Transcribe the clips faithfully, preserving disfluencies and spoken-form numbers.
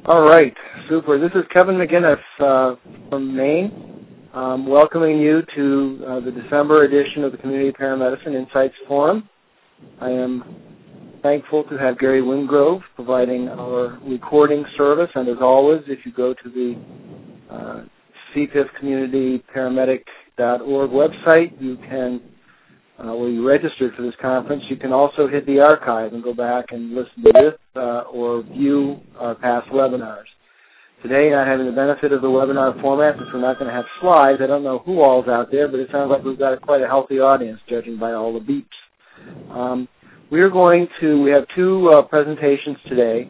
All right, super. This is Kevin McGinnis uh, from Maine, um, welcoming you to uh, the December edition of the Community Paramedicine Insights Forum. I am thankful to have Gary Wingrove providing our recording service, and as always, if you go to the uh, C P I F community paramedic dot org website, you can Uh, where you registered for this conference, you can also hit the archive and go back and listen to this uh, or view our past webinars. Today, not having the benefit of the webinar format, since we're not going to have slides, I don't know who all's out there, but it sounds like we've got a, quite a healthy audience, judging by all the beeps. Um, we are going to, we have two uh, presentations today.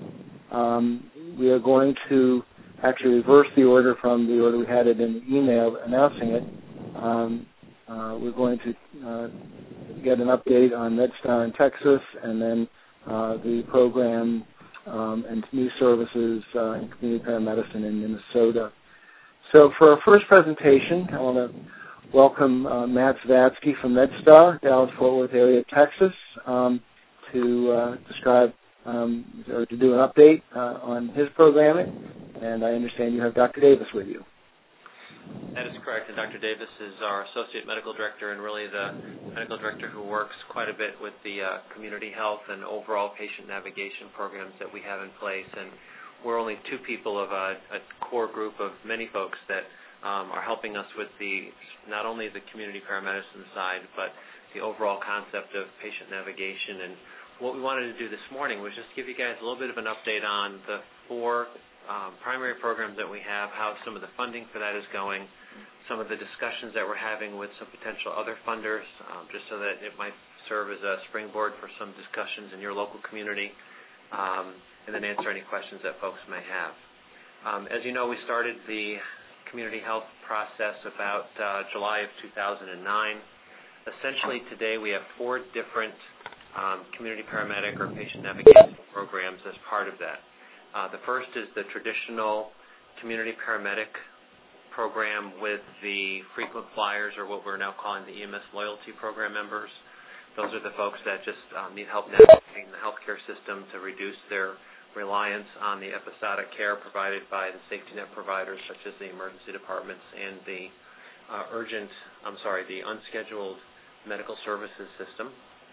Um, we are going to actually reverse the order from the order we had it in the email announcing it. Um, Uh, we're going to uh, get an update on MedStar in Texas and then uh, the program um, and new services uh, in community paramedicine in Minnesota. So for our first presentation, I want to welcome uh, Matt Zavatsky from MedStar, Dallas-Fort Worth area, Texas, um, to uh, describe um, or to do an update uh, on his programming. And I understand you have Doctor Davis with you. That is correct, and Doctor Davis is our Associate Medical Director and really the medical director who works quite a bit with the uh, community health and overall patient navigation programs that we have in place. And we're only two people of a, a core group of many folks that um, are helping us with the not only the community paramedicine side, but the overall concept of patient navigation. And what we wanted to do this morning was just give you guys a little bit of an update on the four Um, primary programs that we have, how some of the funding for that is going, some of the discussions that we're having with some potential other funders, um, just so that it might serve as a springboard for some discussions in your local community, um, and then answer any questions that folks may have. Um, as you know, we started the community health process about uh, July of two thousand nine. Essentially, today we have four different um, community paramedic or patient navigation programs as part of that. Uh, the first is the traditional community paramedic program with the frequent flyers, or what we're now calling the E M S loyalty program members. Those are the folks that just um, need help navigating the healthcare system to reduce their reliance on the episodic care provided by the safety net providers, such as the emergency departments and the uh, urgent, I'm sorry, the unscheduled medical services system.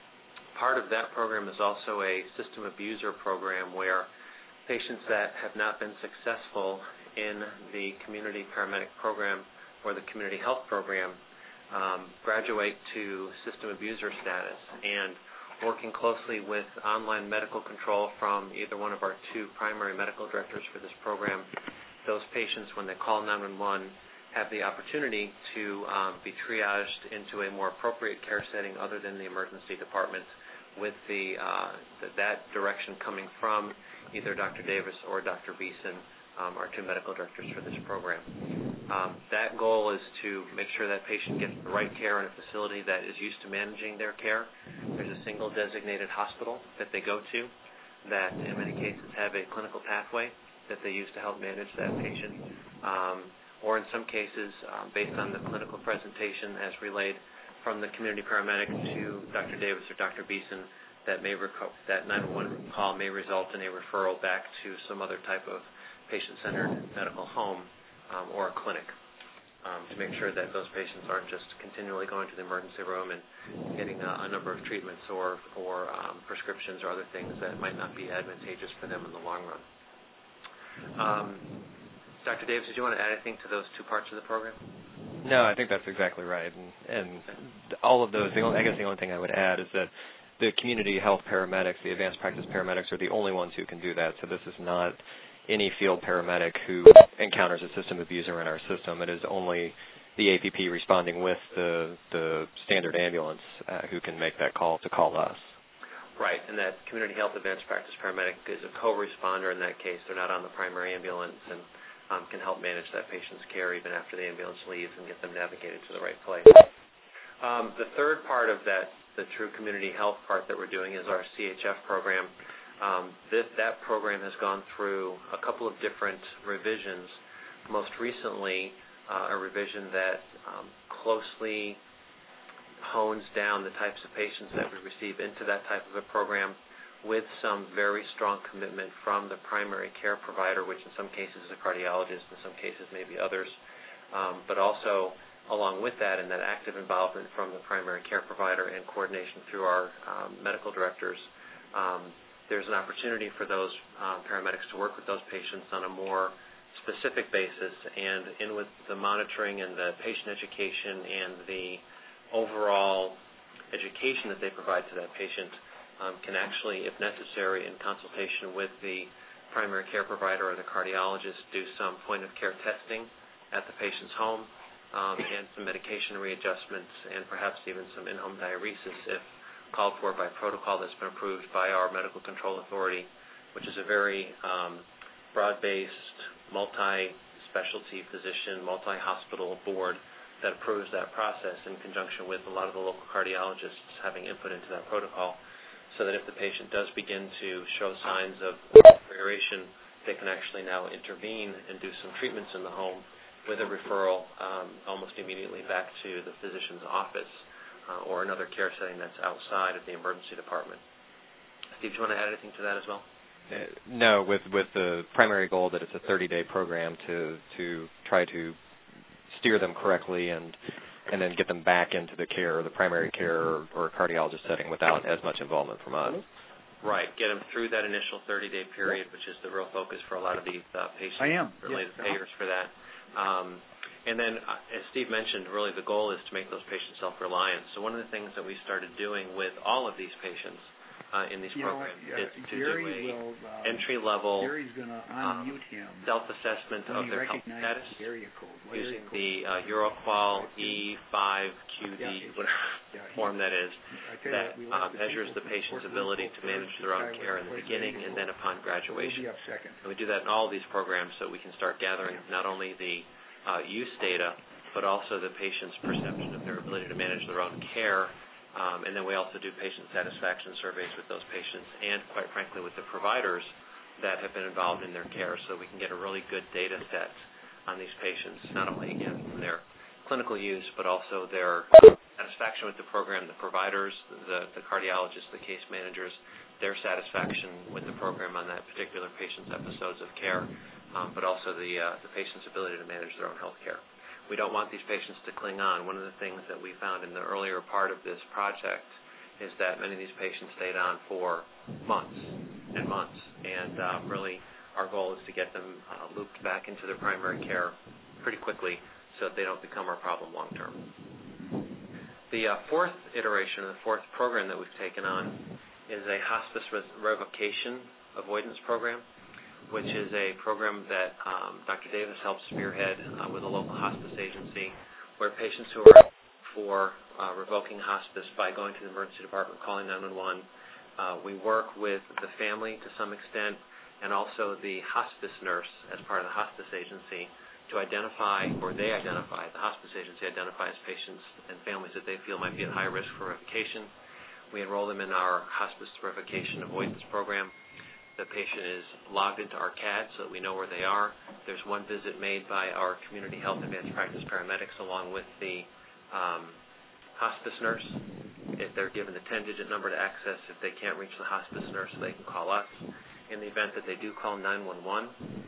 Part of that program is also a system abuser program where patients that have not been successful in the community paramedic program or the community health program um, graduate to system abuser status, and working closely with online medical control from either one of our two primary medical directors for this program, those patients, when they call nine one one, have the opportunity to um, be triaged into a more appropriate care setting other than the emergency department, with the, uh, the that direction coming from either Doctor Davis or Doctor Beeson, um, our two medical directors for this program. Um, that goal is to make sure that patient gets the right care in a facility that is used to managing their care. There's a single designated hospital that they go to that in many cases have a clinical pathway that they use to help manage that patient. Um, or in some cases, um, based on the clinical presentation as relayed from the community paramedic to Doctor Davis or Doctor Beeson, that may reco- that nine one one call may result in a referral back to some other type of patient-centered medical home um, or a clinic, um, to make sure that those patients aren't just continually going to the emergency room and getting a, a number of treatments or, or um, prescriptions or other things that might not be advantageous for them in the long run. Um, Doctor Davis, did you want to add anything to those two parts of the program? No, I think that's exactly right. And, and all of those, the only, I guess the only thing I would add is that the community health paramedics, the advanced practice paramedics, are the only ones who can do that. So this is not any field paramedic who encounters a system abuser in our system. It is only the A P P responding with the, the standard ambulance uh, who can make that call to call us. Right, and that community health advanced practice paramedic is a co-responder in that case. They're not on the primary ambulance and um, can help manage that patient's care even after the ambulance leaves and get them navigated to the right place. Um, the third part of that, the true community health part that we're doing, is our C H F program. Um, this, that program has gone through a couple of different revisions. Most recently, uh, a revision that um, closely hones down the types of patients that we receive into that type of a program, with some very strong commitment from the primary care provider, which in some cases is a cardiologist, in some cases maybe others, um, but also along with that and that active involvement from the primary care provider and coordination through our um, medical directors, um, there's an opportunity for those uh, paramedics to work with those patients on a more specific basis, and in with the monitoring and the patient education and the overall education that they provide to that patient, um, can actually, if necessary, in consultation with the primary care provider or the cardiologist, do some point-of-care testing at the patient's home, um, and some medication readjustments, and perhaps even some in-home diuresis if called for by protocol that's been approved by our medical control authority, which is a very um, broad-based, multi-specialty physician, multi-hospital board that approves that process in conjunction with a lot of the local cardiologists having input into that protocol, so that if the patient does begin to show signs of deterioration, they can actually now intervene and do some treatments in the home with a referral um, almost immediately back to the physician's office uh, or another care setting that's outside of the emergency department. Steve, do you want to add anything to that as well? Uh, no, with with the primary goal that it's a thirty-day program to to try to steer them correctly and and then get them back into the care, the primary care or, or cardiologist setting without as much involvement from us. Right, get them through that initial thirty-day period, which is the real focus for a lot of these uh, patients. I am. Related yes. payers for that. Um, and then, uh, as Steve mentioned, really the goal is to make those patients self-reliant. So one of the things that we started doing with all of these patients uh, in these you programs know, uh, is to Gary do a will, uh, entry-level Gary's going to um, unmute him self-assessment of their health status area code. What using area code? the uh, Euroqual E five Q D, yeah, whatever yeah, form that is, that that uh, measures the patient's ability to manage their own care in the beginning and then upon graduation. We'll be up second. And we do that in all of these programs so we can start gathering not only the uh, use data, but also the patient's perception of their ability to manage their own care. Um, and then we also do patient satisfaction surveys with those patients and, quite frankly, with the providers that have been involved in their care, so we can get a really good data set on these patients, not only, again, from their clinical use, but also their satisfaction with the program, the providers, the, the cardiologists, the case managers, their satisfaction with the program on that particular patient's episodes of care, um, but also the, uh, the patient's ability to manage their own health care. We don't want these patients to cling on. One of the things that we found in the earlier part of this project is that many of these patients stayed on for months and months, and um, really our goal is to get them uh, looped back into their primary care pretty quickly so that they don't become our problem long term. The uh, fourth iteration, the fourth program that we've taken on is a hospice revocation avoidance program, which is a program that um, Doctor Davis helps spearhead uh, with a local hospice agency, where patients who are for uh, revoking hospice by going to the emergency department, calling nine one one, uh, we work with the family to some extent and also the hospice nurse as part of the hospice agency to identify, or they identify, the hospice agency identifies patients and families that they feel might be at high risk for revocation. We enroll them in our hospice revocation avoidance program. The patient is logged into our C A D so that we know where they are. There's one visit made by our community health advanced practice paramedics along with the um, hospice nurse. If they're given the ten-digit number to access, if they can't reach the hospice nurse, they can call us. In the event that they do call nine one one,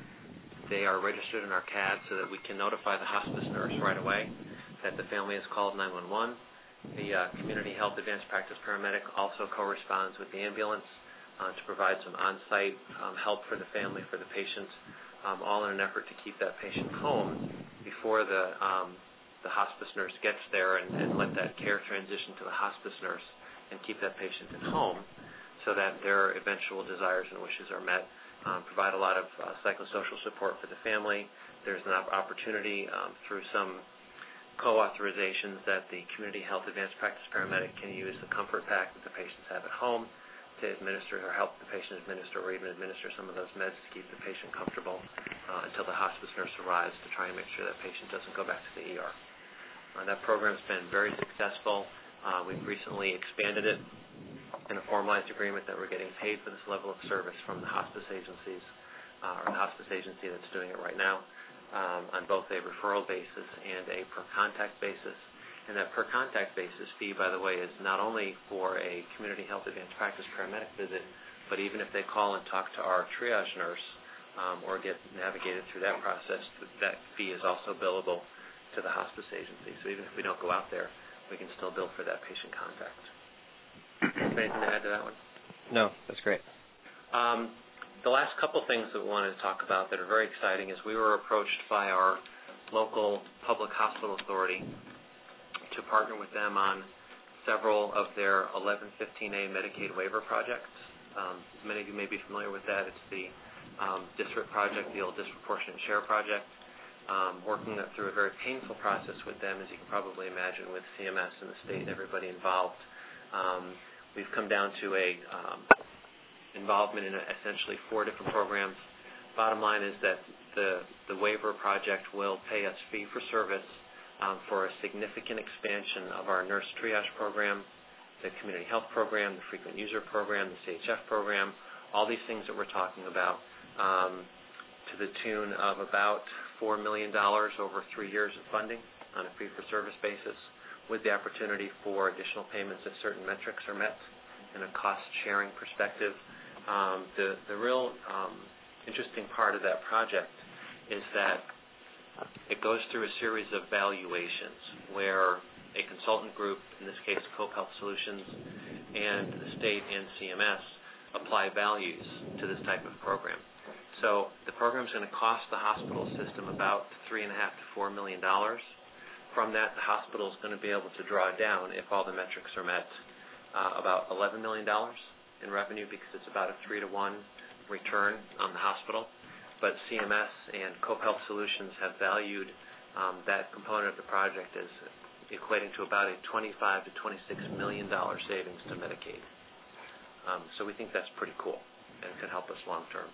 they are registered in our C A D so that we can notify the hospice nurse right away that the family has called nine one one. The uh, community health advanced practice paramedic also corresponds with the ambulance Uh, to provide some on-site um, help for the family, for the patient, um, all in an effort to keep that patient home before the um, the hospice nurse gets there and, and let that care transition to the hospice nurse and keep that patient at home so that their eventual desires and wishes are met. Um, provide a lot of uh, psychosocial support for the family. There's an op- opportunity um, through some co-authorizations that the community health advanced practice paramedic can use the comfort pack that the patients have at home to administer or help the patient administer or even administer some of those meds to keep the patient comfortable uh, until the hospice nurse arrives to try and make sure that patient doesn't go back to the E R. Uh, that program's been very successful. Uh, we've recently expanded it in a formalized agreement that we're getting paid for this level of service from the hospice agencies uh, or the hospice agency that's doing it right now um, on both a referral basis and a per contact basis. And that per contact basis fee, by the way, is not only for a community health advanced practice paramedic visit, But even if they call and talk to our triage nurse um, or get navigated through that process, that fee is also billable to the hospice agency. So even if we don't go out there, we can still bill for that patient contact. Anything to add to that one? No, that's great. Um, the last couple things that we wanted to talk about that are very exciting is we were approached by our local public hospital authority to partner with them on several of their eleven fifteen A Medicaid waiver projects. Um, many of you may be familiar with that. It's the um, district project, the old disproportionate share project. Um, working through a very painful process with them, as you can probably imagine, with C M S and the state and everybody involved. Um, we've come down to a um, involvement in essentially four different programs. Bottom line is that the, the waiver project will pay us fee for service um, for a significant expansion of our nurse triage program, the community health program, the frequent user program, the C H F program, all these things that we're talking about, um, to the tune of about four million dollars over three years of funding on a fee-for-service basis, with the opportunity for additional payments if certain metrics are met in a cost-sharing perspective. Um, the, the real um, interesting part of that project is that it goes through a series of valuations where a consultant group, in this case Cope Health Solutions, and the state and C M S apply values to this type of program. So the program is going to cost the hospital system about three and a half to four million dollars. From that, the hospital is going to be able to draw down, if all the metrics are met, uh, about eleven million dollars in revenue, because it's about a three to one return on the hospital. But C M S and Cope Health Solutions have valued um, that component of the project as equating to about a twenty-five to twenty-six million dollar savings to Medicaid. Um, so we think that's pretty cool and could help us long term.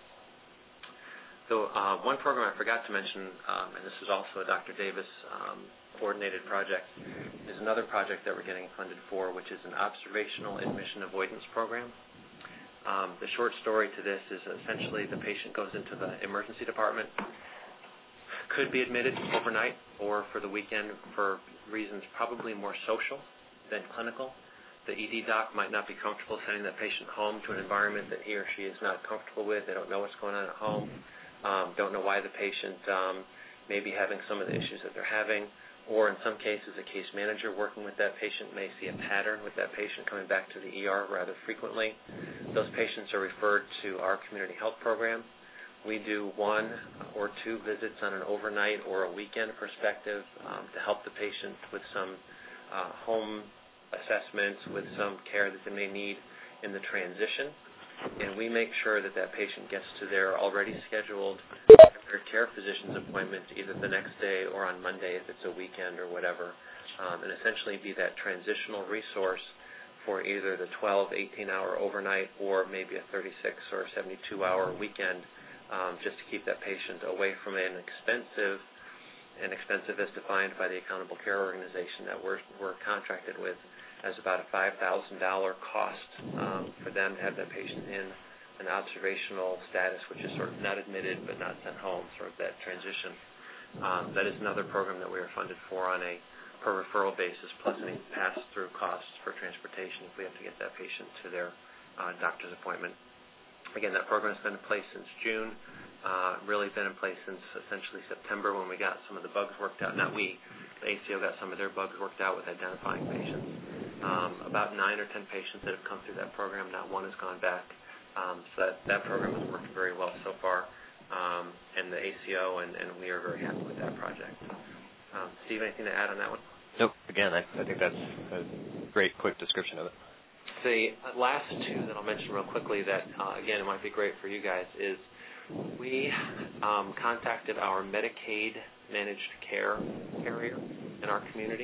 So uh, one program I forgot to mention, um, and this is also a Doctor Davis um, coordinated project, is another project that we're getting funded for, which is an observational admission avoidance program. Um, the short story to this is essentially the patient goes into the emergency department, could be admitted overnight or for the weekend for reasons probably more social than clinical. The E D doc might not be comfortable sending that patient home to an environment that he or she is not comfortable with. They don't know what's going on at home, um, don't know why the patient um, may be having some of the issues that they're having, or in some cases a case manager working with that patient may see a pattern with that patient coming back to the E R rather frequently. Those patients are referred to our community health program. We do one or two visits on an overnight or a weekend perspective um, to help the patient with some uh, home assessments, with some care that they may need in the transition. And we make sure that that patient gets to their already scheduled primary care physician's appointment either the next day or on Monday if it's a weekend or whatever, um, and essentially be that transitional resource for either the twelve, eighteen hour overnight or maybe a thirty-six or seventy-two hour weekend, um, just to keep that patient away from an expensive, and expensive as defined by the Accountable Care Organization that we're, we're contracted with, as about a five thousand dollars cost um, for them to have that patient in an observational status, which is sort of not admitted but not sent home, sort of that transition. Um, that is another program that we are funded for on a per referral basis, plus any pass-through costs for transportation if we have to get that patient to their uh, doctor's appointment. Again, that program has been in place since June, uh, really been in place since essentially September when we got some of the bugs worked out. Not we, the A C O got some of their bugs worked out with identifying patients. Um, about nine or ten patients that have come through that program, not one has gone back. Um, so that, that program has worked very well so far, um, and the A C O and, and we are very happy with that project. Um, Steve, anything to add on that one? Nope. Again, I, I think that's a great, quick description of it. The last two that I'll mention real quickly that, uh, again, it might be great for you guys is we um, contacted our Medicaid managed care area in our community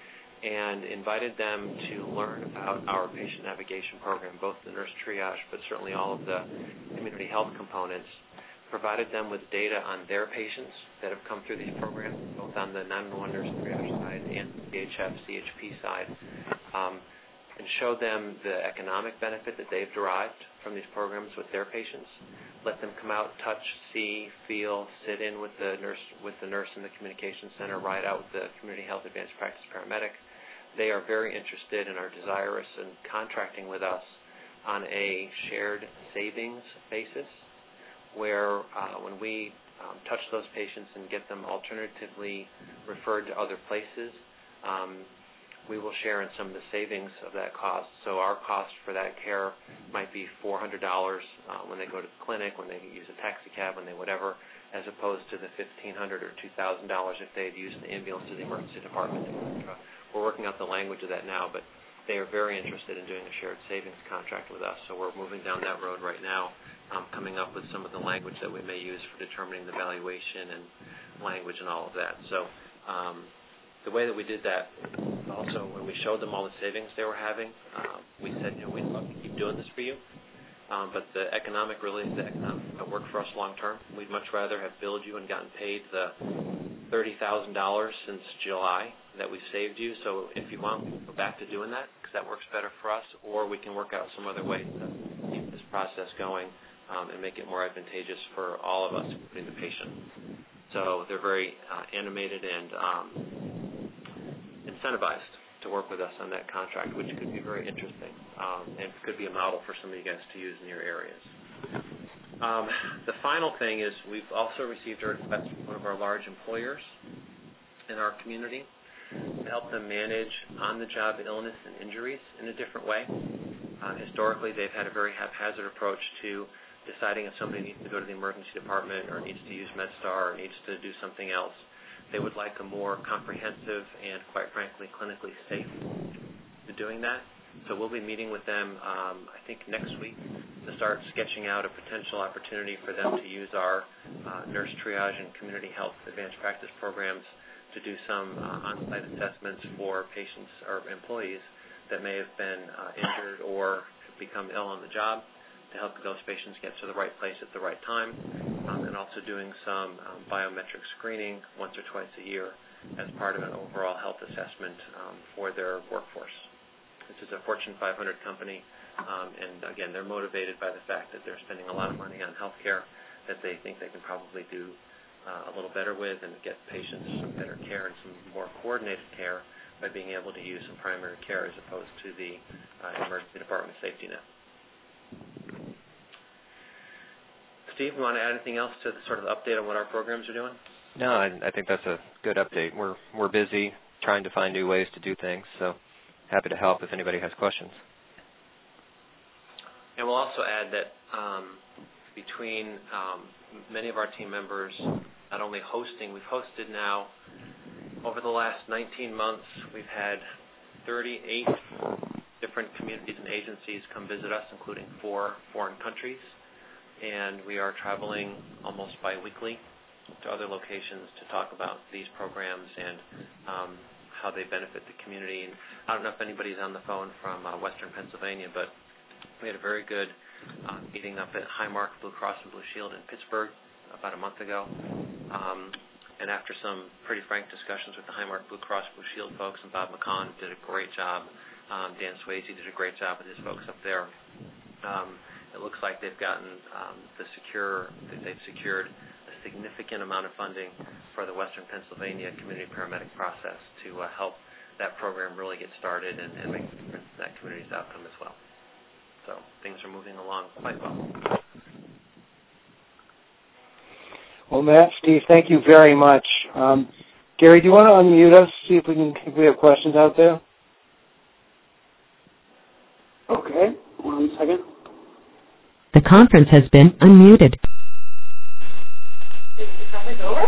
and invited them to learn about our patient navigation program, both the nurse triage, but certainly all of the community health components, provided them with data on their patients that have come through these programs, both on the nine one one nurse triage side and C H F, C H P side, um, and showed them the economic benefit that they've derived from these programs with their patients. Let them come out, touch, see, feel, sit in with the nurse, with the nurse in the communication center, ride out with the community health advanced practice paramedic. They are very interested and are desirous in contracting with us on a shared savings basis, where uh, when we um, touch those patients and get them alternatively referred to other places, um, we will share in some of the savings of that cost. So our cost for that care might be four hundred dollars uh, when they go to the clinic, when they use a taxi cab, when they whatever, as opposed to the fifteen hundred dollars or two thousand dollars if they had used the ambulance to the emergency department. We're working out the language of that now, but they are very interested in doing a shared savings contract with us, so we're moving down that road right now, um, coming up with some of the language that we may use for determining the valuation and language and all of that. So um, the way that we did that, also when we showed them all the savings they were having, uh, we said, you know, we'd love to keep doing this for you, um, but the economic, really, the economic that work for us long term. We'd much rather have billed you and gotten paid the thirty thousand dollars since July that we saved you. So if you want, we can go back to doing that because that works better for us, or we can work out some other way to keep this process going um, and make it more advantageous for all of us, including the patient. So they're very uh, animated and um, incentivized to work with us on that contract, which could be very interesting um, and could be a model for some of you guys to use in your areas. Um, the final thing is we've also received a request from one of our large employers in our community to help them manage on-the-job illness and injuries in a different way. Uh, historically, they've had a very haphazard approach to deciding if somebody needs to go to the emergency department or needs to use MedStar or needs to do something else. They would like a more comprehensive and, quite frankly, clinically safe to doing that. So we'll be meeting with them, um, I think, next week to start sketching out a potential opportunity for them to use our uh, nurse triage and community health advanced practice programs to do some uh, on-site assessments for patients or employees that may have been uh, injured or become ill on the job, to help those patients get to the right place at the right time, um, and also doing some um, biometric screening once or twice a year as part of an overall health assessment um, for their workforce. This is a Fortune five hundred company, um, and again, they're motivated by the fact that they're spending a lot of money on health care that they think they can probably do uh, a little better with and get patients some better care and some more coordinated care by being able to use some primary care as opposed to the uh, emergency department safety net. Steve, you want to add anything else to the sort of update on what our programs are doing? No, I, I think that's a good update. We're we're busy trying to find new ways to do things, so happy to help if anybody has questions. And we'll also add that um, between um, many of our team members, not only hosting, we've hosted now over the last nineteen months, we've had thirty-eight different communities and agencies come visit us, including four foreign countries. And we are traveling almost biweekly to other locations to talk about these programs and um, how they benefit the community. And I don't know if anybody's on the phone from uh, Western Pennsylvania, but we had a very good uh, meeting up at Highmark Blue Cross and Blue Shield in Pittsburgh about a month ago. Um, and after some pretty frank discussions with the Highmark Blue Cross Blue Shield folks, and Bob McCon did a great job. Um, Dan Swayze did a great job with his folks up there. Um, It looks like they've gotten um, the secure, they've secured a significant amount of funding for the Western Pennsylvania community paramedic process to uh, help that program really get started and, and make a difference in that community's outcome as well. So things are moving along quite well. Well, Matt, Steve, thank you very much. Um, Gary, do you want to unmute us, see if we can if we have questions out there? Okay, one second. The conference has been unmuted. Is the conference over?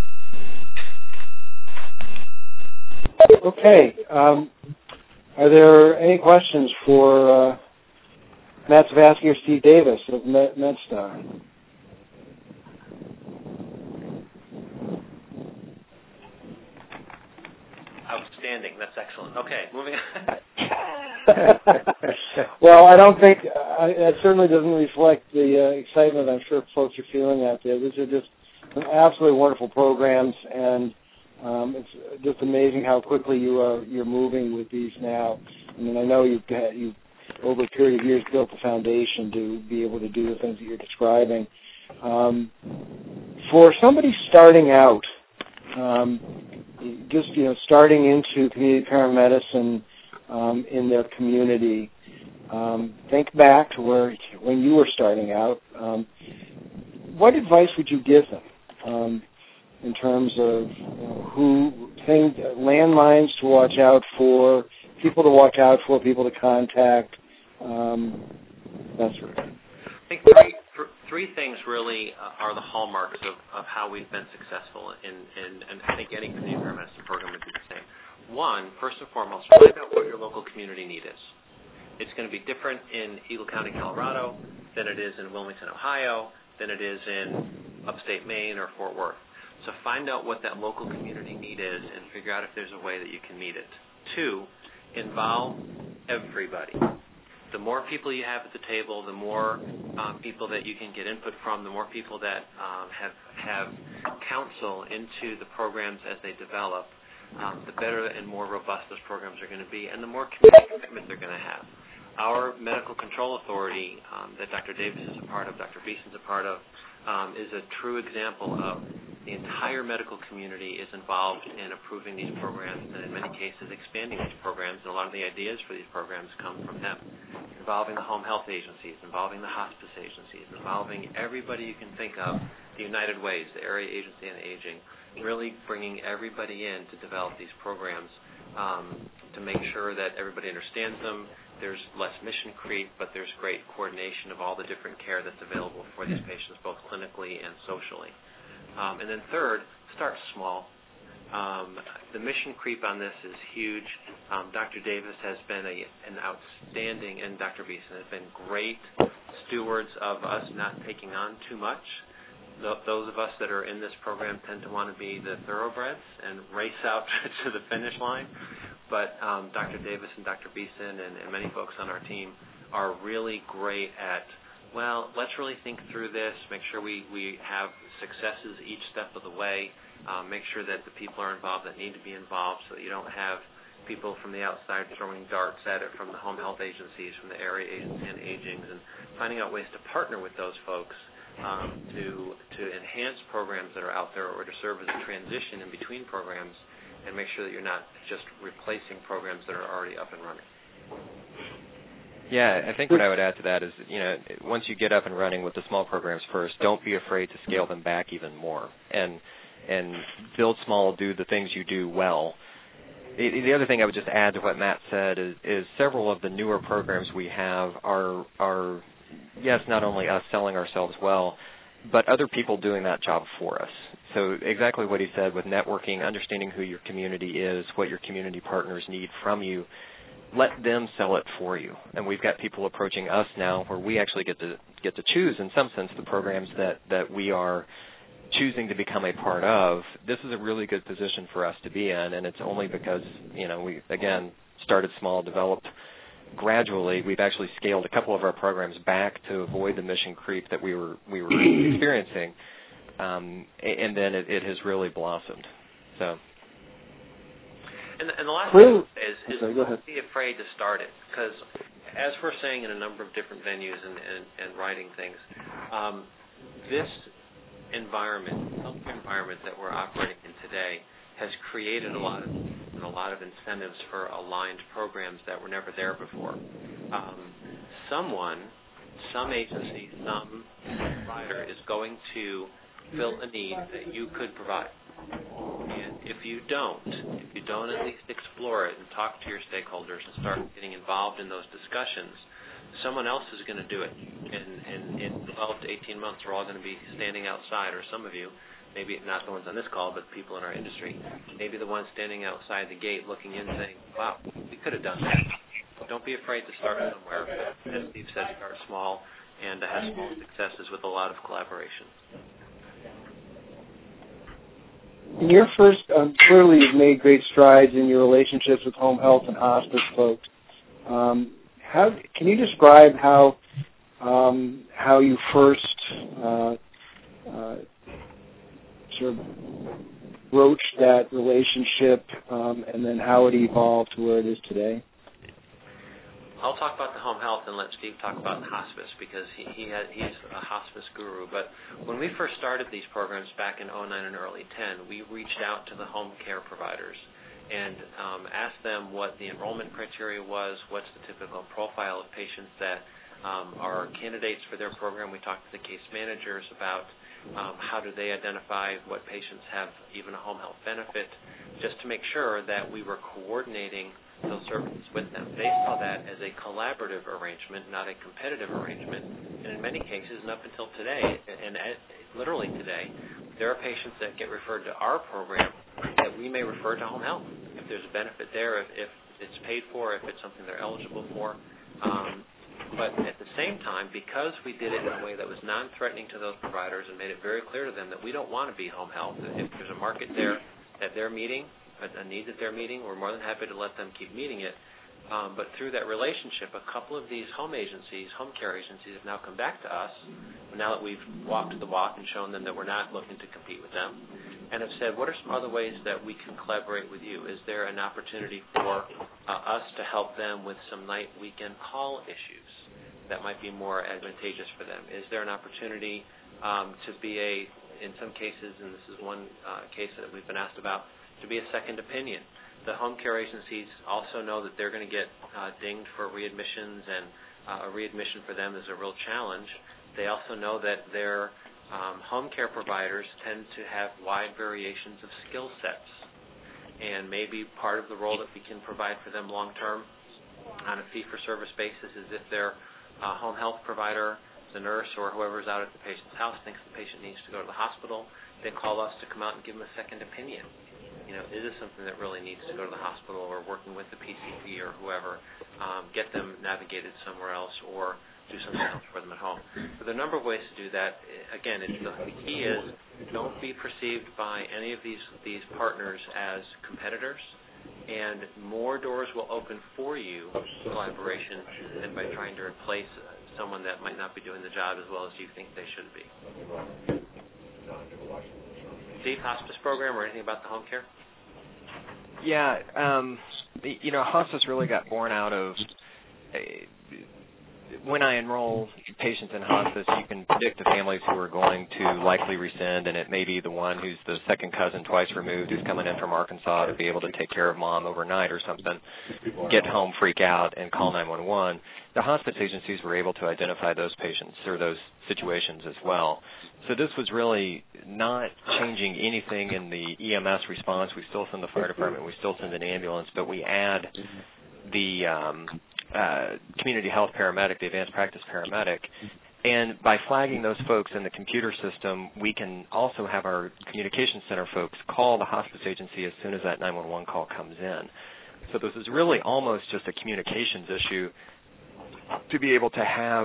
Okay. Um, are there any questions for uh, Matt Zavasky or Steve Davis of Med- MedStar? Outstanding. That's excellent. Okay, moving on. Well, I don't think uh, that certainly doesn't reflect the uh, excitement I'm sure folks are feeling out there. These are just some absolutely wonderful programs, and um, it's just amazing how quickly you are you're moving with these now. I mean, I know you've got, you've over a period of years built the foundation to be able to do the things that you're describing. Um, for somebody starting out, um, just you know, starting into community paramedicine um, in their community. um, think back to where when you were starting out, um, what advice would you give them um, in terms of you know, who things, landmines to watch out for, people to watch out for, people to contact, um, that sort of thing? I think three, th- three things really uh, are the hallmarks of, of how we've been successful, in, in, and I think any community paramedicine program would do the same. One, first and foremost, find out what your local community need is. It's going to be different in Eagle County, Colorado, than it is in Wilmington, Ohio, than it is in upstate Maine or Fort Worth. So find out what that local community need is and figure out if there's a way that you can meet it. Two, involve everybody. The more people you have at the table, the more um, people that you can get input from, the more people that um, have have counsel into the programs as they develop, um, the better and more robust those programs are going to be, and the more community commitment they're going to have. Our medical control authority um, that Doctor Davis is a part of, Doctor Beeson's a part of, um, is a true example of the entire medical community is involved in approving these programs and in many cases expanding these programs, and a lot of the ideas for these programs come from them, involving the home health agencies, involving the hospice agencies, involving everybody you can think of, the United Ways, the Area Agency on Aging, really bringing everybody in to develop these programs um, to make sure that everybody understands them. There's less mission creep, but there's great coordination of all the different care that's available for these patients, both clinically and socially. Um, and then third, start small. Um, the mission creep on this is huge. Um, Doctor Davis has been a, an outstanding, and Doctor Beeson has been great stewards of us not taking on too much. Th- those of us that are in this program tend to want to be the thoroughbreds and race out to the finish line. But um, Doctor Davis and Doctor Beeson and, and many folks on our team are really great at, well, let's really think through this, make sure we, we have successes each step of the way, um, make sure that the people are involved that need to be involved so that you don't have people from the outside throwing darts at it from the home health agencies, from the area agency and agings, and finding out ways to partner with those folks um, to, to enhance programs that are out there or to serve as a transition in between programs and make sure that you're not just replacing programs that are already up and running. Yeah, I think what I would add to that is, you know, once you get up and running with the small programs first, don't be afraid to scale them back even more, and and build small, do the things you do well. The, the other thing I would just add to what Matt said is, is several of the newer programs we have are are yes, not only us selling ourselves well, but other people doing that job for us. So exactly what he said with networking, understanding who your community is, what your community partners need from you. Let them sell it for you. And we've got people approaching us now where we actually get to get to choose, in some sense, the programs that, that we are choosing to become a part of. This is a really good position for us to be in, and it's only because, you know, we, again, started small, developed gradually. We've actually scaled a couple of our programs back to avoid the mission creep that we were we were experiencing, um, and then it, it has really blossomed. So. And, and the last thing is, is okay, don't be afraid to start it, because as we're saying in a number of different venues and, and, and writing things, um, this environment, healthcare environment that we're operating in today has created a lot of and a lot of incentives for aligned programs that were never there before. Um, someone, some agency, some provider is going to fill a need that you could provide. And if you don't, if you don't at least explore it and talk to your stakeholders and start getting involved in those discussions, someone else is going to do it. And, and in twelve to eighteen months, we're all going to be standing outside, or some of you, maybe not the ones on this call, but people in our industry, maybe the ones standing outside the gate looking in saying, wow, we could have done that. Don't be afraid to start somewhere. As Steve said, start small and have small successes with a lot of collaboration. In your first, um, clearly you've made great strides in your relationships with home health and hospice folks. Um, how can you describe how um, how you first uh, uh, sort of broached that relationship, um, and then how it evolved to where it is today? I'll talk about the home health and let Steve talk about the hospice, because he, he had, he's a hospice guru. But when we first started these programs back in oh nine and early ten, we reached out to the home care providers and um, asked them what the enrollment criteria was, what's the typical profile of patients that um, are candidates for their program. We talked to the case managers about um, how do they identify what patients have even a home health benefit, just to make sure that we were coordinating those services with them. They saw that as a collaborative arrangement, not a competitive arrangement. And in many cases, and up until today, and literally today, there are patients that get referred to our program that we may refer to home health if there's a benefit there, if, if it's paid for, if it's something they're eligible for. Um, but at the same time, because we did it in a way that was non-threatening to those providers and made it very clear to them that we don't want to be home health, if there's a market there that they're meeting, a need that they're meeting, we're more than happy to let them keep meeting it. Um, but through that relationship, a couple of these home agencies, home care agencies, have now come back to us, now that we've walked the walk and shown them that we're not looking to compete with them, and have said, what are some other ways that we can collaborate with you? Is there an opportunity for uh, us to help them with some night, weekend call issues that might be more advantageous for them? Is there an opportunity um, to be a, in some cases, and this is one uh, case that we've been asked about, to be a second opinion. The home care agencies also know that they're going to get uh, dinged for readmissions, and uh, a readmission for them is a real challenge. They also know that their um, home care providers tend to have wide variations of skill sets, and maybe part of the role that we can provide for them long-term on a fee-for-service basis is if their uh, home health provider, the nurse, or whoever's out at the patient's house thinks the patient needs to go to the hospital, they call us to come out and give them a second opinion. You know, is this something that really needs to go to the hospital, or working with the P C P or whoever, um, get them navigated somewhere else, or do something else for them at home. So there are a number of ways to do that. Again, it's the, the key is don't be perceived by any of these, these partners as competitors, and more doors will open for you collaboration than by trying to replace someone that might not be doing the job as well as you think they should be. Steve, hospice program or anything about the home care? Yeah, um, you know, hospice really got born out of uh, when I enroll patients in hospice, you can predict the families who are going to likely rescind, and it may be the one who's the second cousin twice removed who's coming in from Arkansas to be able to take care of mom overnight or something, get home, freak out, and call nine one one. The hospice agencies were able to identify those patients or those situations as well. So this was really not changing anything in the E M S response. We still send the fire department, we still send an ambulance, but we add the um, uh, community health paramedic, the advanced practice paramedic, and by flagging those folks in the computer system, we can also have our communication center folks call the hospice agency as soon as that nine one one call comes in. So this is really almost just a communications issue to be able to have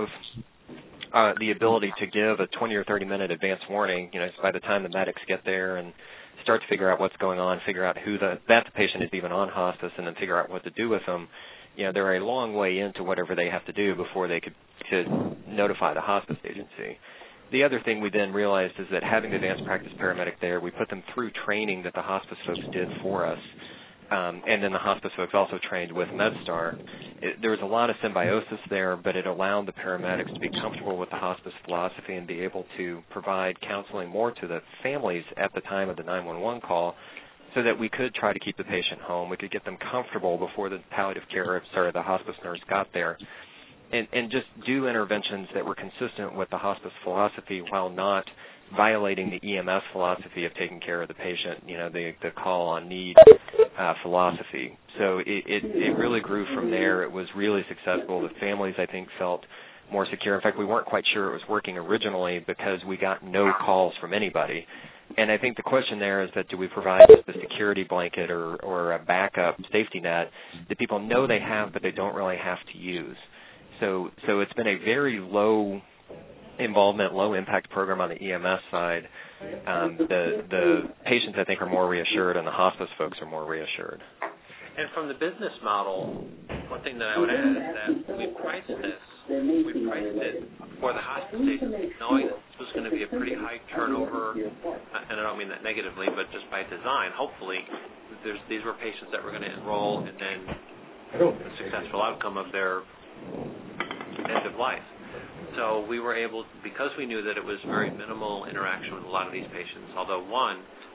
uh, the ability to give a twenty or thirty minute advance warning, you know, by the time the medics get there and start to figure out what's going on, figure out who the, that the patient is even on hospice, and then figure out what to do with them. You know, they're a long way into whatever they have to do before they could, could notify the hospice agency. The other thing we then realized is that having the advanced practice paramedic there, we put them through training that the hospice folks did for us, um, and then the hospice folks also trained with MedStar. It, there was a lot of symbiosis there, but it allowed the paramedics to be comfortable with the hospice philosophy and be able to provide counseling more to the families at the time of the nine one one call, so that we could try to keep the patient home. We could get them comfortable before the palliative care, sorry, the hospice nurse got there, and, and just do interventions that were consistent with the hospice philosophy while not violating the E M S philosophy of taking care of the patient, you know, the, the call on need uh, philosophy. So it, it, it really grew from there. It was really successful. The families, I think, felt more secure. In fact, we weren't quite sure it was working originally because we got no calls from anybody. And I think the question there is that do we provide the security blanket or, or a backup safety net that people know they have but they don't really have to use? So so it's been a very low involvement, low impact program on the E M S side. Um, the the patients, I think, are more reassured, and the hospice folks are more reassured. And from the business model, one thing that I would add is that we priced this. We priced it for the hospice agency, knowing that this was going to be a pretty high turnover, and I don't mean that negatively, but just by design, hopefully, there's, these were patients that were going to enroll and then the successful outcome of their end of life. So we were able, because we knew that it was very minimal interaction with a lot of these patients, although one,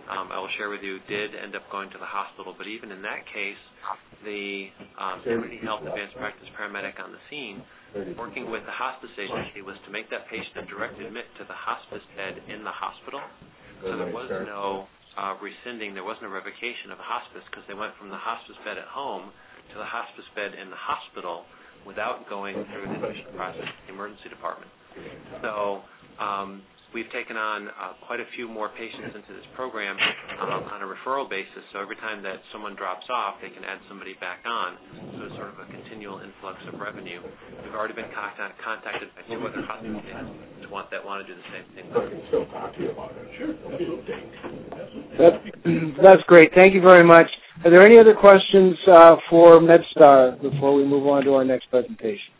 um, I will share with you, did end up going to the hospital. But even in that case, the um, community health advanced practice paramedic on the scene, working with the hospice agency, was to make that patient a direct admit to the hospice bed in the hospital. So there was no uh, rescinding, there wasn't a revocation of a hospice, because they went from the hospice bed at home to the hospice bed in the hospital without going through the admission process in the emergency department. So um, we've taken on uh, quite a few more patients into this program um, on a referral basis. So every time that someone drops off, they can add somebody back on. So it's sort of a continual influx of revenue. We've already been contact, contacted by two other hospitals that want, that want to do the same thing. That, that's great. Thank you very much. Are there any other questions uh, for MedStar before we move on to our next presentation?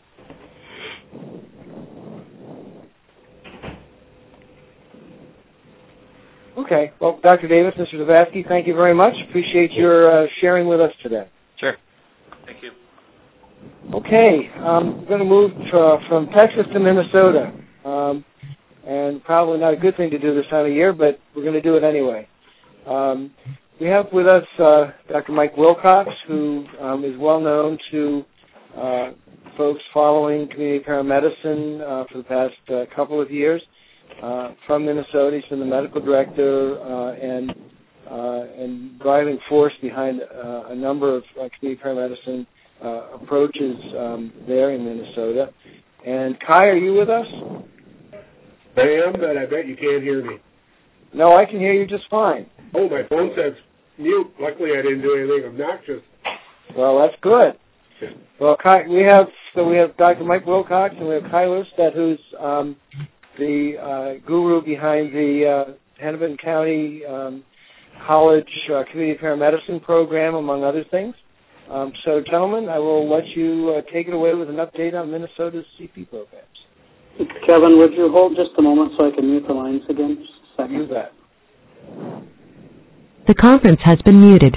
Okay. Well, Doctor Davis, Mister Zavasky, thank you very much. Appreciate your uh, sharing with us today. Sure. Thank you. Okay. Um, we're going to move to, from Texas to Minnesota. Um, and probably not a good thing to do this time of year, but we're going to do it anyway. Um, we have with us uh, Doctor Mike Wilcox, who um, is well known to uh, folks following community paramedicine uh, for the past uh, couple of years. Uh, from Minnesota, he's been the medical director uh, and uh, and driving force behind uh, a number of uh, community paramedicine uh, approaches um, there in Minnesota. And Kai, are you with us? I am, but I bet you can't hear me. No, I can hear you just fine. Oh, my phone says mute. Luckily, I didn't do anything obnoxious. Well, that's good. Well, Kai, we have so we have Doctor Mike Wilcox and we have Kai Lurstedt, who's um, the uh, guru behind the uh, Hennepin County um, College uh, Community Paramedicine program, among other things. Um, so, gentlemen, I will let you uh, take it away with an update on Minnesota's C P programs. Kevin, would you hold just a moment so I can mute the lines again? Just a second. You bet. The conference has been muted.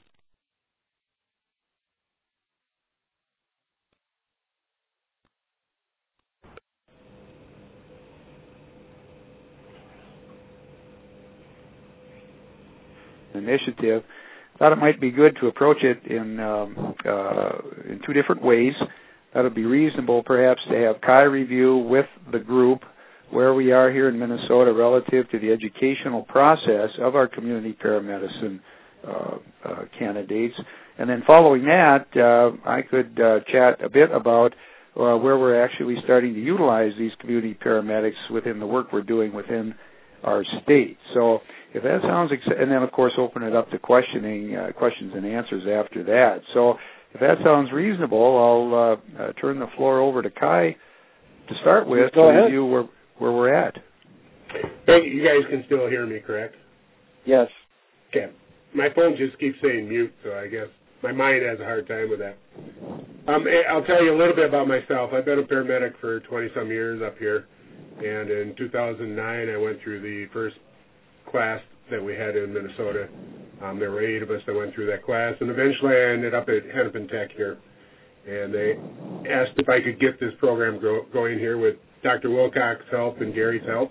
Initiative, thought it might be good to approach it in um, uh, in two different ways. That would be reasonable, perhaps, to have Kai review with the group where we are here in Minnesota relative to the educational process of our community paramedicine uh, uh, candidates, and then following that, uh, I could uh, chat a bit about uh, where we're actually starting to utilize these community paramedics within the work we're doing within our state. So if that sounds, ex- and then of course open it up to questioning, uh, questions and answers after that. So if that sounds reasonable, I'll uh, uh, turn the floor over to Kai to start with to review where, where we're at. Hey, you guys can still hear me, correct? Yes. Okay. My phone just keeps saying mute, so I guess my mind has a hard time with that. Um, I'll tell you a little bit about myself. I've been a paramedic for twenty-some years up here, and in two thousand nine I went through the first class that we had in Minnesota. Um, there were eight of us that went through that class, and eventually I ended up at Hennepin Tech here. And they asked if I could get this program go, going here with Doctor Wilcox's help and Gary's help.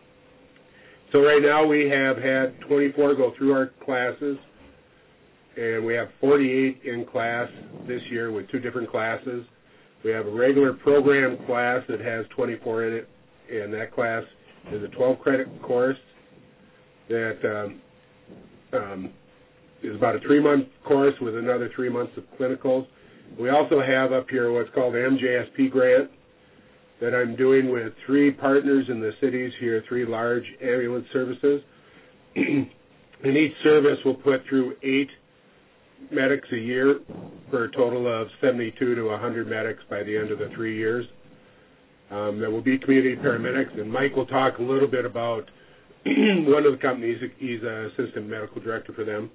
So right now we have had twenty-four go through our classes, and we have forty-eight in class this year with two different classes. We have a regular program class that has twenty-four in it, and that class is a twelve-credit course that um, um, is about a three-month course with another three months of clinicals. We also have up here what's called the M J S P grant that I'm doing with three partners in the cities here, three large ambulance services. And each service will put through eight medics a year for a total of seventy-two to one hundred medics by the end of the three years. Um, there will be community paramedics, and Mike will talk a little bit about one of the companies. He's an assistant medical director for them.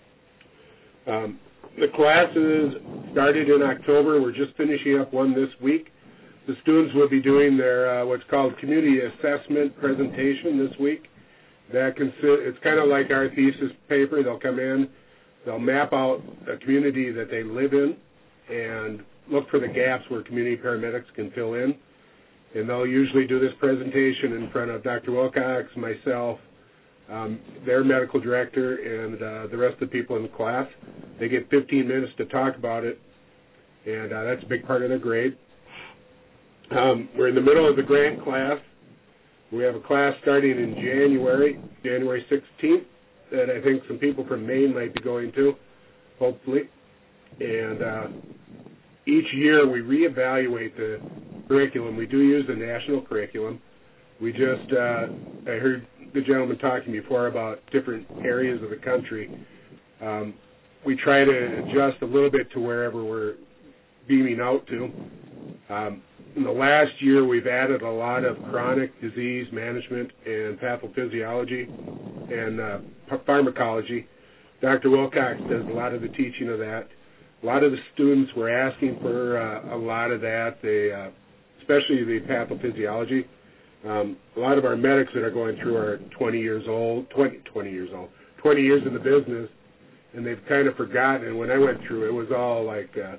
Um, the classes started in October. We're just finishing up one this week. The students will be doing their uh, what's called community assessment presentation this week. That consi- it's kind of like our thesis paper. They'll come in, they'll map out a community that they live in, and look for the gaps where community paramedics can fill in. And they'll usually do this presentation in front of Doctor Wilcox, myself, Um, their medical director and uh, the rest of the people in the class, they get fifteen minutes to talk about it, and uh, that's a big part of their grade. Um, we're in the middle of the grant class. We have a class starting in January, January sixteenth, that I think some people from Maine might be going to, hopefully. And uh, each year we reevaluate the curriculum. We do use the national curriculum. We just, uh, I heard the gentleman talking before about different areas of the country. Um, we try to adjust a little bit to wherever we're beaming out to. Um, in the last year, we've added a lot of chronic disease management and pathophysiology and uh, pharmacology. Doctor Wilcox does a lot of the teaching of that. A lot of the students were asking for uh, a lot of that, they, uh, especially the pathophysiology. Um, a lot of our medics that are going through are twenty years old, twenty, twenty years old, twenty years in the business, and they've kind of forgotten. And when I went through, it was all like uh,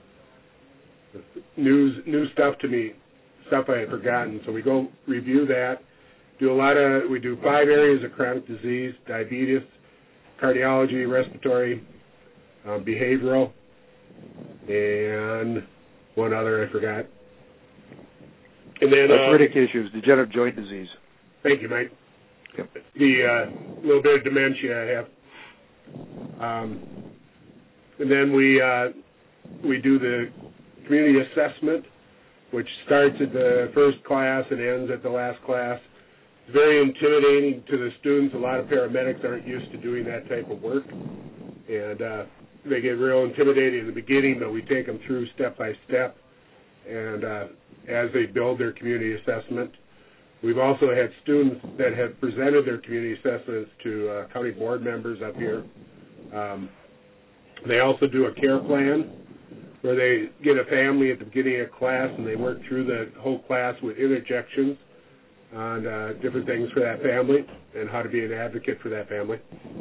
news, new stuff to me, stuff I had forgotten. So we go review that. Do a lot of, we do five areas of chronic disease: diabetes, cardiology, respiratory, um, behavioral, and one other I forgot. And then arthritic uh, issues, degenerative joint disease. Thank you, Mike. Yep. The uh, little bit of dementia I have. Um, and then we uh, we do the community assessment, which starts at the first class and ends at the last class. It's very intimidating to the students. A lot of paramedics aren't used to doing that type of work, and uh, they get real intimidated in the beginning, but we take them through step by step, and uh, as they build their community assessment. We've also had students that have presented their community assessments to uh, county board members up here. Um, they also do a care plan where they get a family at the beginning of class and they work through the whole class with interjections on uh, different things for that family and how to be an advocate for that family.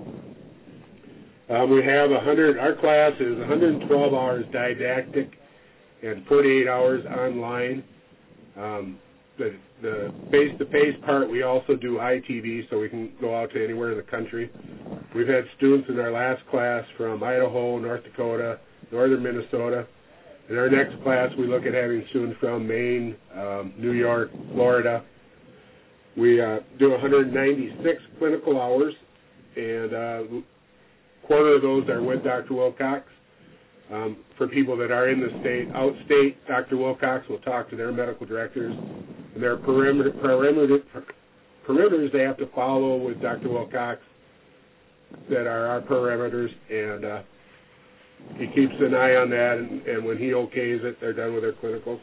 Um, we have one hundred, our class is one hundred twelve hours didactic and forty-eight hours online. Um, the, the face-to-face part, we also do I T V, so we can go out to anywhere in the country. We've had students in our last class from Idaho, North Dakota, northern Minnesota. In our next class, we look at having students from Maine, um, New York, Florida. We uh, do one hundred ninety-six clinical hours, and uh, a quarter of those are with Doctor Wilcox. Um, for people that are in the state, outstate, Doctor Wilcox will talk to their medical directors, and their perimeter, perimeter, perimeters they have to follow with Doctor Wilcox that are our perimeters, and uh, he keeps an eye on that, and, and when he okays it, they're done with their clinicals.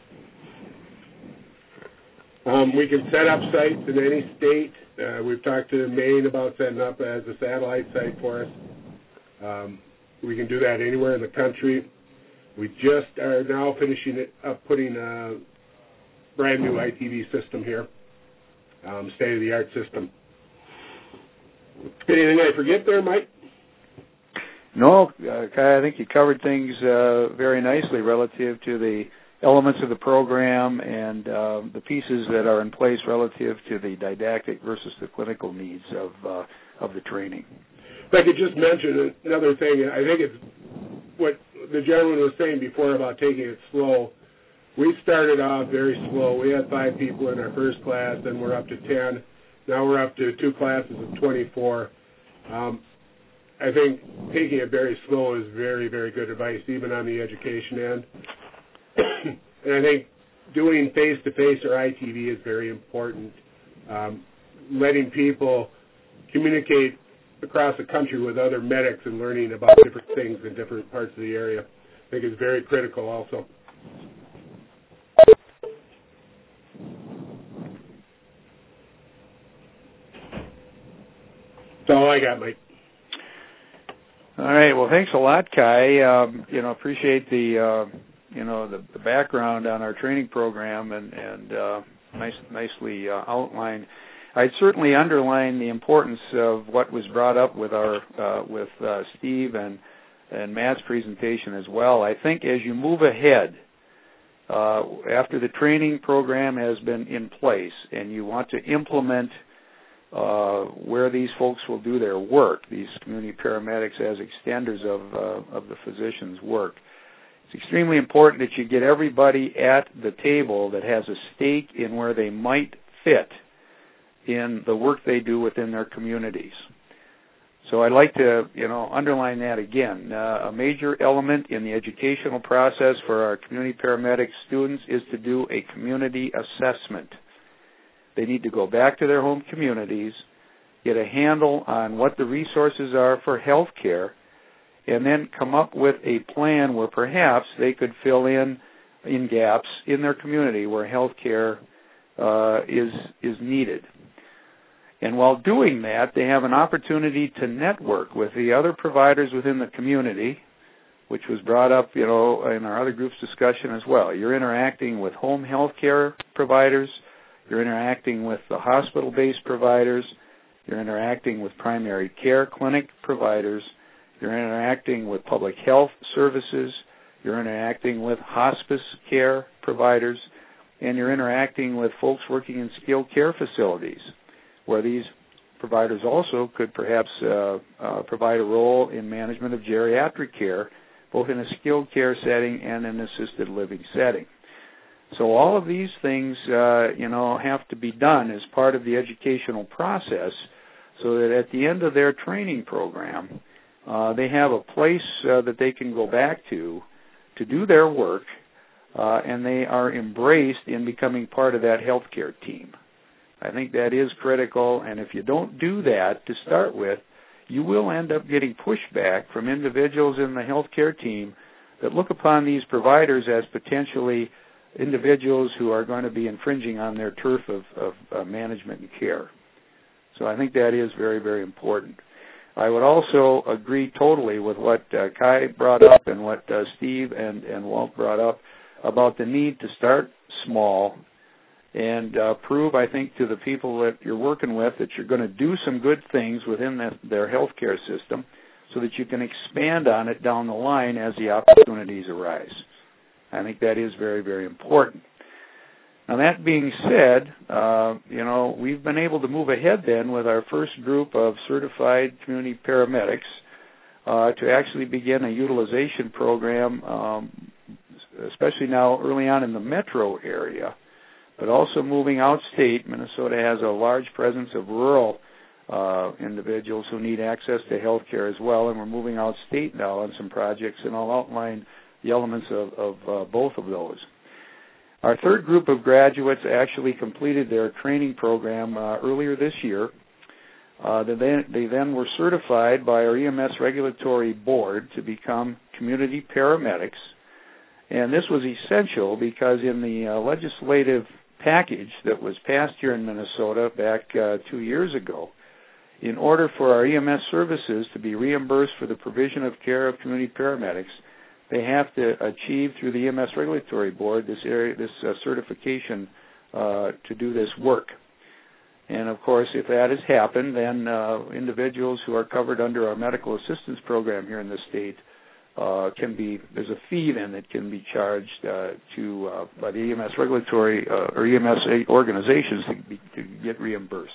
Um, we can set up sites in any state. Uh, we've talked to Maine about setting up as a satellite site for us. Um, We can do that anywhere in the country. We just are now finishing it up, putting a brand new I T V system here, um, state-of-the-art system. Anything I forget there, Mike? No, uh, Kai, I think you covered things uh, very nicely relative to the elements of the program and uh, the pieces that are in place relative to the didactic versus the clinical needs of uh, of the training. If I could just mention another thing, I think it's what the gentleman was saying before about taking it slow. We started off very slow. We had five people in our first class, then we're up to ten. Now we're up to two classes of twenty-four. Um, I think taking it very slow is very, very good advice, even on the education end. And I think doing face-to-face or I T V is very important. Um, letting people communicate across the country with other medics and learning about different things in different parts of the area, I think is very critical also. That's all I got, Mike. All right. Well, thanks a lot, Kai. Um, you know, appreciate the uh, you know the, the background on our training program and and uh, nice, nicely uh, outlined. I'd certainly underline the importance of what was brought up with our uh, with uh, Steve and and Matt's presentation as well. I think as you move ahead, uh, after the training program has been in place and you want to implement uh, where these folks will do their work, these community paramedics as extenders of, uh, of the physician's work. It's extremely important that you get everybody at the table that has a stake in where they might fit in the work they do within their communities. So I'd like to, you know, underline that again. Uh, a major element in the educational process for our community paramedic students is to do a community assessment. They need to go back to their home communities, get a handle on what the resources are for health care, and then come up with a plan where perhaps they could fill in in gaps in their community where health care uh, is is needed. And while doing that, they have an opportunity to network with the other providers within the community, which was brought up, you know, in our other group's discussion as well. You're interacting with home health care providers. You're interacting with the hospital-based providers. You're interacting with primary care clinic providers. You're interacting with public health services. You're interacting with hospice care providers. And you're interacting with folks working in skilled care facilities, where these providers also could perhaps uh, uh, provide a role in management of geriatric care, both in a skilled care setting and an assisted living setting. So all of these things, uh, you know, have to be done as part of the educational process so that at the end of their training program, uh, they have a place uh, that they can go back to to do their work, uh, and they are embraced in becoming part of that healthcare team. I think that is critical, and if you don't do that to start with, you will end up getting pushback from individuals in the healthcare team that look upon these providers as potentially individuals who are going to be infringing on their turf of, of uh, management and care. So I think that is very, very important. I would also agree totally with what uh, Kai brought up and what uh, Steve and, and Walt brought up about the need to start small and uh, prove, I think, to the people that you're working with that you're going to do some good things within the, their healthcare system so that you can expand on it down the line as the opportunities arise. I think that is very, very important. Now, that being said, uh, you know, we've been able to move ahead then with our first group of certified community paramedics uh, to actually begin a utilization program, um, especially now early on in the metro area, but also moving outstate. Minnesota has a large presence of rural uh, individuals who need access to health care as well, and we're moving outstate now on some projects, and I'll outline the elements of, of uh, both of those. Our third group of graduates actually completed their training program uh, earlier this year. Uh, they, then, they then were certified by our E M S regulatory board to become community paramedics, and this was essential because in the uh, legislative package that was passed here in Minnesota back uh, two years ago, in order for our E M S services to be reimbursed for the provision of care of community paramedics, they have to achieve through the E M S regulatory board this area, this uh, certification uh, to do this work. And of course, if that has happened, then uh, individuals who are covered under our medical assistance program here in the state uh, can be, there's a fee then that can be charged uh, to uh, by the E M S regulatory uh, or E M S organizations to, be, to get reimbursed.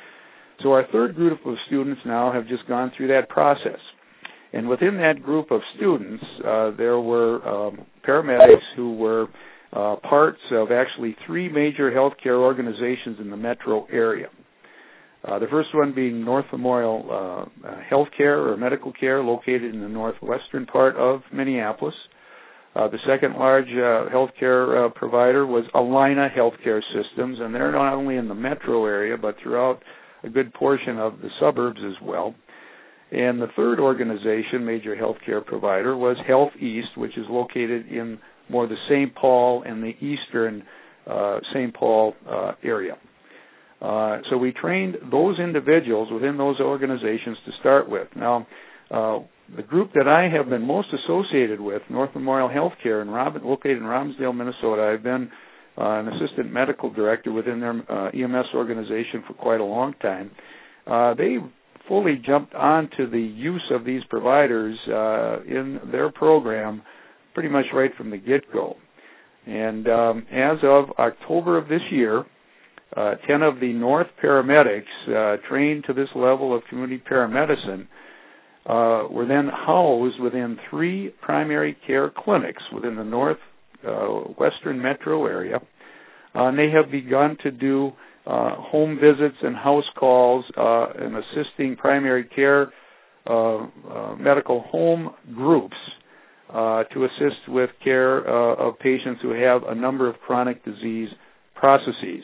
So our third group of students now have just gone through that process. And within that group of students, uh, there were um, paramedics who were uh, parts of actually three major healthcare organizations in the metro area. Uh, the first one being North Memorial uh, Healthcare or Medical Care, located in the northwestern part of Minneapolis. Uh, the second large uh, healthcare uh, provider was Allina Healthcare Systems, and they're not only in the metro area but throughout a good portion of the suburbs as well. And the third organization, major healthcare provider, was Health East, which is located in more the Saint Paul and the eastern uh, Saint Paul uh, area. Uh, so we trained those individuals within those organizations to start with. Now, uh, the group that I have been most associated with, North Memorial Healthcare, in Robin, located in Robbinsdale, Minnesota, I've been uh, an assistant medical director within their uh, E M S organization for quite a long time. Uh, they fully jumped onto the use of these providers uh, in their program pretty much right from the get-go. And um, as of October of this year, uh, ten of the North paramedics uh, trained to this level of community paramedicine uh, were then housed within three primary care clinics within the North uh, Western metro area. Uh, and they have begun to do uh, home visits and house calls uh, and assisting primary care uh, uh, medical home groups uh, to assist with care uh, of patients who have a number of chronic disease processes.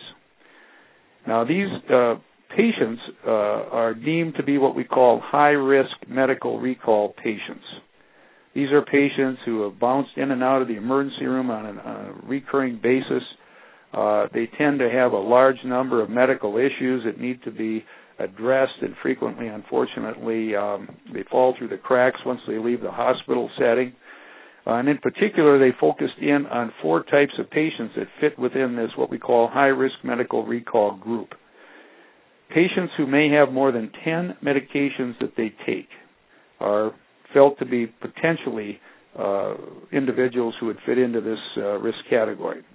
Now, these uh, patients uh, are deemed to be what we call high-risk medical recall patients. These are patients who have bounced in and out of the emergency room on, an, on a recurring basis. Uh, they tend to have a large number of medical issues that need to be addressed, and frequently, unfortunately, um, they fall through the cracks once they leave the hospital setting. Uh, and in particular, they focused in on four types of patients that fit within this, what we call high-risk medical recall group. Patients who may have more than ten medications that they take are felt to be potentially uh, individuals who would fit into this uh, risk category.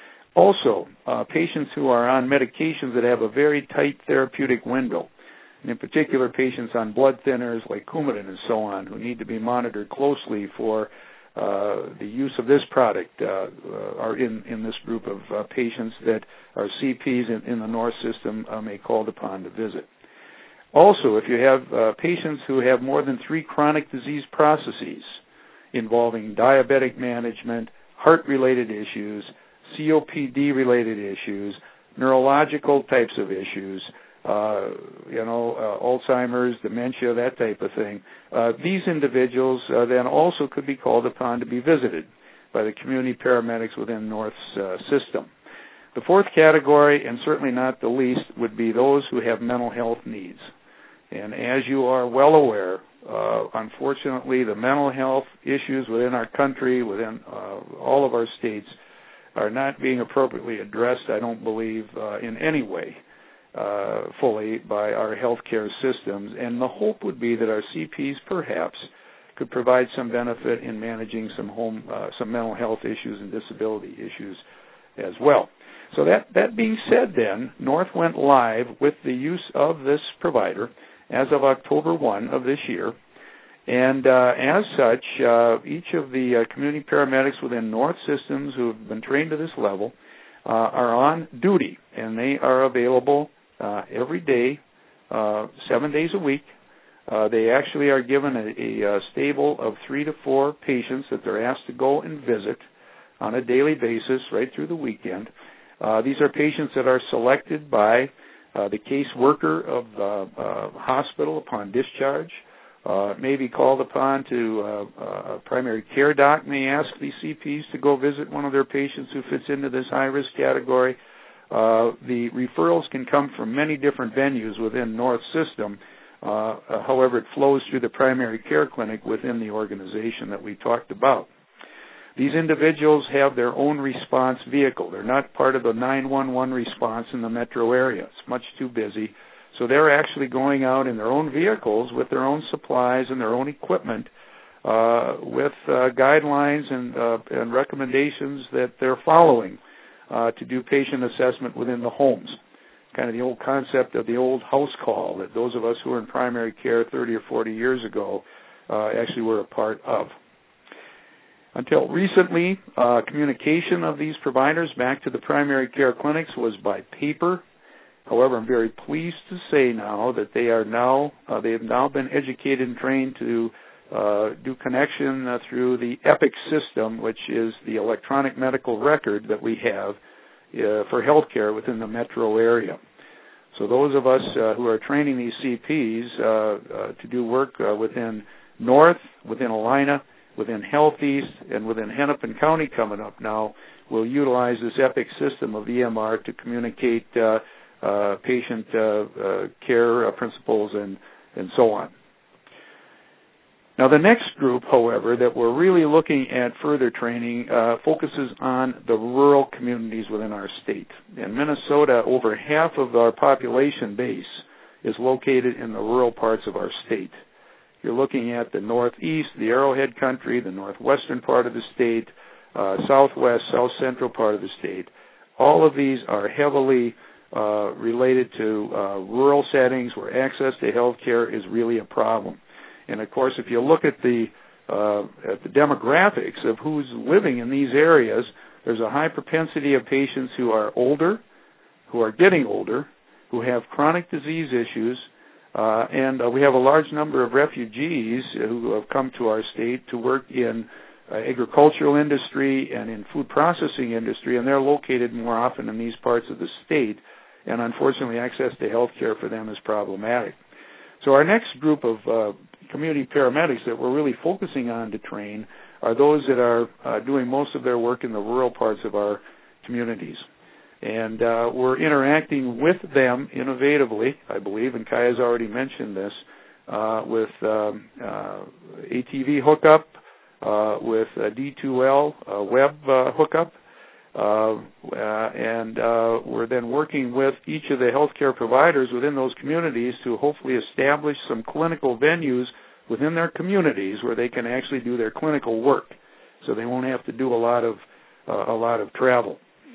Also, uh, patients who are on medications that have a very tight therapeutic window, and in particular patients on blood thinners like Coumadin and so on, who need to be monitored closely for uh, the use of this product, uh, uh, are in, in this group of uh, patients that our C Ps in, in the North system uh, may called upon to visit. Also, if you have uh, patients who have more than three chronic disease processes involving diabetic management, heart-related issues, C O P D-related issues, neurological types of issues, uh, you know, uh, Alzheimer's, dementia, that type of thing, uh, these individuals uh, then also could be called upon to be visited by the community paramedics within North's uh, system. The fourth category, and certainly not the least, would be those who have mental health needs. And as you are well aware, uh, unfortunately, the mental health issues within our country, within uh, all of our states, are not being appropriately addressed, I don't believe, uh, in any way uh, fully by our healthcare systems. And the hope would be that our C Ps perhaps could provide some benefit in managing some home, uh, some mental health issues and disability issues as well. So that, that being said then, North went live with the use of this provider as of October first of this year. And uh, as such, uh, each of the uh, community paramedics within North systems who have been trained to this level uh, are on duty, and they are available uh, every day, uh, seven days a week. Uh, they actually are given a, a, a stable of three to four patients that they're asked to go and visit on a daily basis right through the weekend. Uh, these are patients that are selected by uh, the caseworker of the uh, hospital upon discharge. Uh, may be called upon to uh, uh, a primary care doc may ask the C Ps to go visit one of their patients who fits into this high-risk category. Uh, the referrals can come from many different venues within North System. Uh, uh, however, it flows through the primary care clinic within the organization that we talked about. These individuals have their own response vehicle. They're not part of the nine one one response in the metro area. It's much too busy. So they're actually going out in their own vehicles with their own supplies and their own equipment uh, with uh, guidelines and, uh, and recommendations that they're following uh, to do patient assessment within the homes. Kind of the old concept of the old house call that those of us who were in primary care thirty or forty years ago uh, actually were a part of. Until recently, uh, communication of these providers back to the primary care clinics was by paper. However, I'm very pleased to say now that they are now uh, they have now been educated and trained to uh, do connection uh, through the EPIC system, which is the electronic medical record that we have uh, for healthcare within the metro area. So those of us uh, who are training these C Ps uh, uh, to do work uh, within North, within Alina, within Health East, and within Hennepin County coming up now, will utilize this EPIC system of E M R to communicate uh, Uh, patient uh, uh, care uh, principles and, and so on. Now, the next group, however, that we're really looking at further training uh, focuses on the rural communities within our state. In Minnesota, over half of our population base is located in the rural parts of our state. You're looking at the northeast, the Arrowhead country, the northwestern part of the state, uh, southwest, south central part of the state. All of these are heavily uh, related to uh, rural settings where access to health care is really a problem. And, of course, if you look at the, uh, at the demographics of who's living in these areas, there's a high propensity of patients who are older, who are getting older, who have chronic disease issues, uh, and uh, we have a large number of refugees who have come to our state to work in uh, agricultural industry and in food processing industry, and they're located more often in these parts of the state, and unfortunately access to health care for them is problematic. So our next group of uh, community paramedics that we're really focusing on to train are those that are uh, doing most of their work in the rural parts of our communities. And uh, we're interacting with them innovatively, I believe, and Kai has already mentioned this, uh, with um, uh, A T V hookup, uh, with uh, D two L uh, web uh, hookup, uh, uh, and uh, we're then working with each of the healthcare providers within those communities to hopefully establish some clinical venues within their communities where they can actually do their clinical work, so they won't have to do a lot of uh, a lot of travel.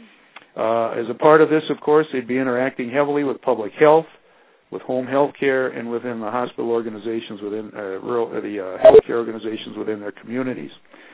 Uh, as a part of this, of course, they'd be interacting heavily with public health, with home health care, and within the hospital organizations within uh, rural uh, the uh, healthcare organizations within their communities.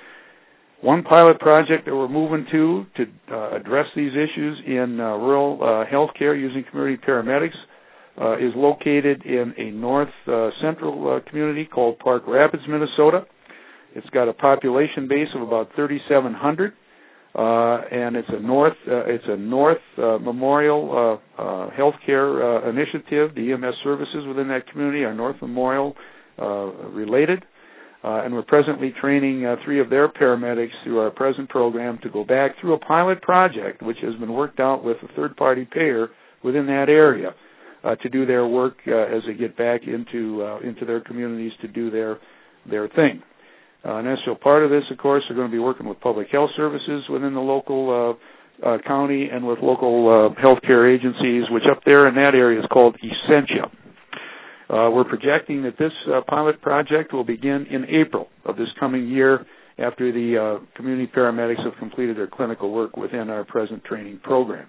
One pilot project that we're moving to to uh, address these issues in uh, rural uh, healthcare using community paramedics uh, is located in a north uh, central uh, community called Park Rapids, Minnesota. It's got a population base of about thirty-seven hundred. Uh, and it's a North, uh, it's a North uh, Memorial uh, uh, Healthcare uh, initiative. The E M S services within that community are North Memorial uh, related, uh, and we're presently training uh, three of their paramedics through our present program to go back through a pilot project, which has been worked out with a third-party payer within that area, uh, to do their work uh, as they get back into uh, into their communities to do their their thing. Uh, an essential part of this, of course, are going to be working with public health services within the local uh, uh, county and with local uh, healthcare agencies, which up there in that area is called Essentia. Uh, we're projecting that this uh, pilot project will begin in April of this coming year after the uh, community paramedics have completed their clinical work within our present training program.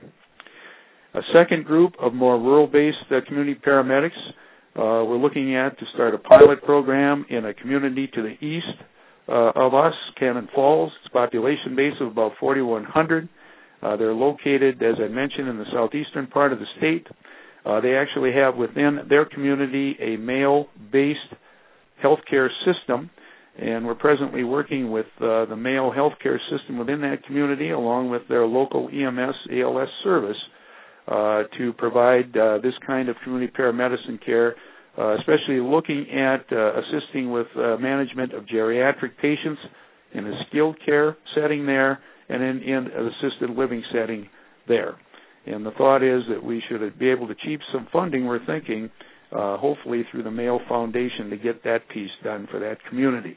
A second group of more rural-based uh, community paramedics uh, we're looking at to start a pilot program in a community to the east Uh, of us, Cannon Falls. It's a population base of about forty-one hundred. Uh, they're located, as I mentioned, in the southeastern part of the state. Uh, they actually have within their community a male-based healthcare system, and we're presently working with uh, the male healthcare system within that community, along with their local E M S A L S service, uh, to provide uh, this kind of community paramedicine care, Uh, especially looking at uh, assisting with uh, management of geriatric patients in a skilled care setting there and in, in an assisted living setting there. And the thought is that we should be able to achieve some funding, we're thinking, uh, hopefully through the Mayo Foundation to get that piece done for that community.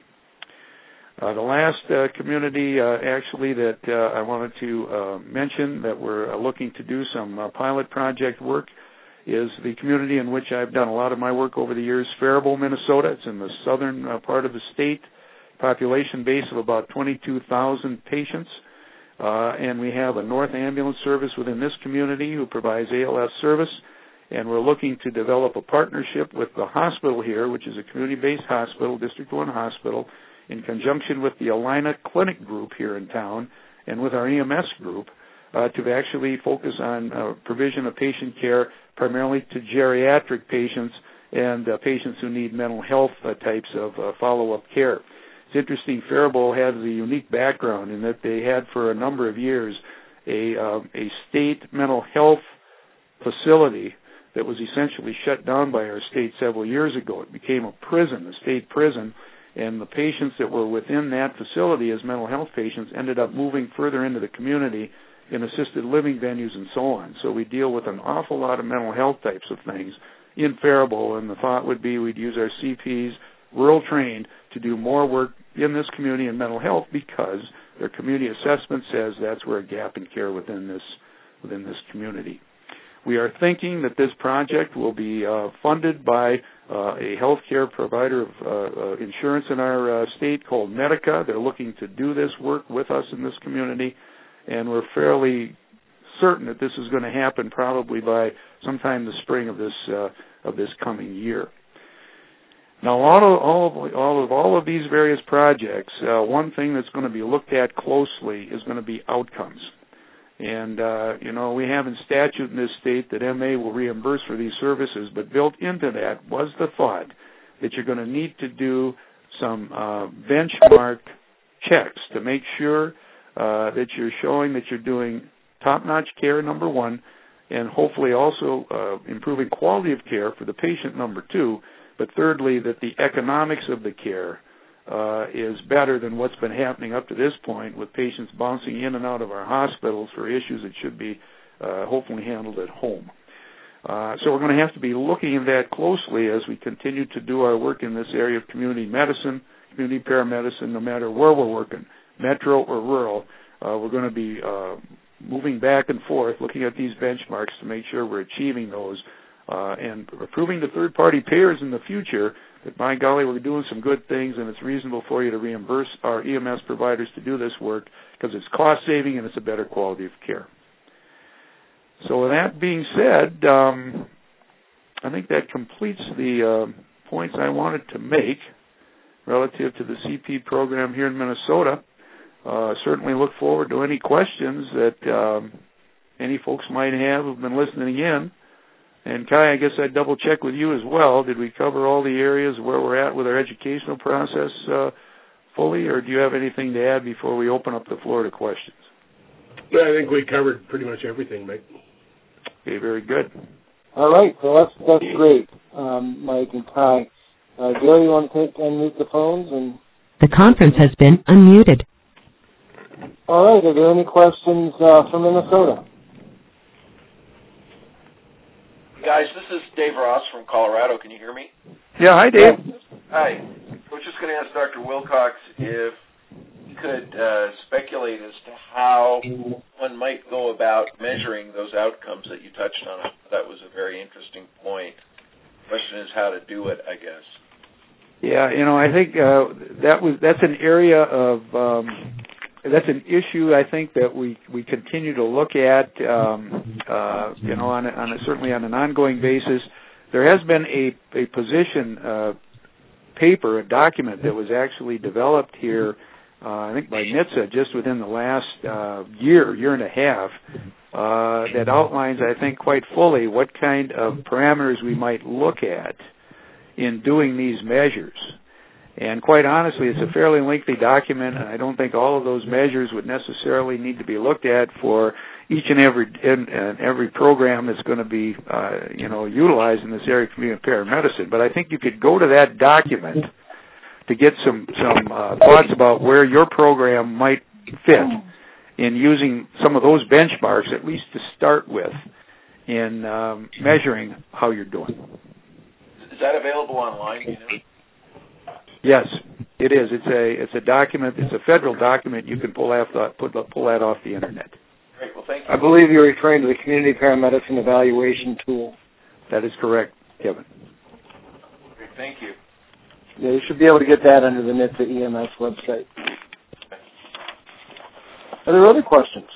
Uh, the last uh, community uh, actually that uh, I wanted to uh, mention that we're uh, looking to do some uh, pilot project work is the community in which I've done a lot of my work over the years, Faribault, Minnesota. It's in the southern uh, part of the state, population base of about twenty-two thousand patients. Uh, and we have a North Ambulance Service within this community who provides A L S service. And we're looking to develop a partnership with the hospital here, which is a community-based hospital, District one Hospital, in conjunction with the Alina Clinic group here in town and with our E M S group, uh, to actually focus on uh, provision of patient care primarily to geriatric patients and uh, patients who need mental health uh, types of uh, follow-up care. It's interesting, Faribault has a unique background in that they had for a number of years a, uh, a state mental health facility that was essentially shut down by our state several years ago. It became a prison, a state prison, and the patients that were within that facility as mental health patients ended up moving further into the community in assisted living venues and so on. So we deal with an awful lot of mental health types of things in Faribault, and the thought would be we'd use our C Ps, rural trained, to do more work in this community in mental health because their community assessment says that's where a gap in care within this within this community. We are thinking that this project will be uh, funded by uh, a healthcare provider of uh, uh, insurance in our uh, state called Medica. They're looking to do this work with us in this community, and we're fairly certain that this is going to happen probably by sometime the spring of this uh, of this coming year. Now, all of all of all of, all of these various projects, uh, one thing that's going to be looked at closely is going to be outcomes. And, uh, you know, we have in statute in this state that M A will reimburse for these services, but built into that was the thought that you're going to need to do some uh, benchmark checks to make sure uh, that you're showing that you're doing top-notch care, number one, and hopefully also uh, improving quality of care for the patient, number two, but thirdly, that the economics of the care uh, is better than what's been happening up to this point with patients bouncing in and out of our hospitals for issues that should be uh, hopefully handled at home. Uh, so we're going to have to be looking at that closely as we continue to do our work in this area of community medicine, community paramedicine, no matter where we're working, metro or rural. Uh, we're going to be uh, moving back and forth, looking at these benchmarks to make sure we're achieving those uh, and proving to third-party payers in the future that, by golly, we're doing some good things and it's reasonable for you to reimburse our E M S providers to do this work because it's cost-saving and it's a better quality of care. So with that being said, um, I think that completes the uh, points I wanted to make relative to the C P program here in Minnesota. Uh, certainly look forward to any questions that um, any folks might have who've been listening in. And Kai, I guess I'd double check with you as well. Did we cover all the areas where we're at with our educational process uh, fully, or do you have anything to add before we open up the floor to questions? Yeah, I think we covered pretty much everything, Mike. Okay, very good. All right, so that's that's great, um, Mike and Kai. Uh, Gary, you want to take unmute the phones? And the conference has been unmuted. All right, are there any questions uh, from Minnesota? Guys, this is Dave Ross from Colorado. Can you hear me? Yeah, hi, Dave. Hi. I was just going to ask Doctor Wilcox if he could uh, speculate as to how one might go about measuring those outcomes that you touched on. That was a very interesting point. The question is how to do it, I guess. Yeah, you know, I think uh, that was that's an area of um, that's an issue I think that we, we continue to look at, um, uh, you know, on, a, on a, certainly on an ongoing basis. There has been a, a position uh, paper, a document that was actually developed here, uh, I think by N H T S A just within the last uh, year, year and a half, uh, that outlines, I think, quite fully what kind of parameters we might look at in doing these measures. And quite honestly, it's a fairly lengthy document, and I don't think all of those measures would necessarily need to be looked at for each and every and, and every program that's going to be, uh, you know, utilized in this area of community paramedicine. But I think you could go to that document to get some some uh, thoughts about where your program might fit in using some of those benchmarks, at least to start with, in um, measuring how you're doing. Is that available online? You know? Yes, it is. It's a it's a document. It's a federal document. You can pull off the, pull, pull that off the internet. Great. Well, thank you. I believe you're referring to the Community Paramedicine Evaluation Tool. That is correct, Kevin. Great. Thank you. Yeah, you should be able to get that under the N H T S A E M S website. Are there other questions?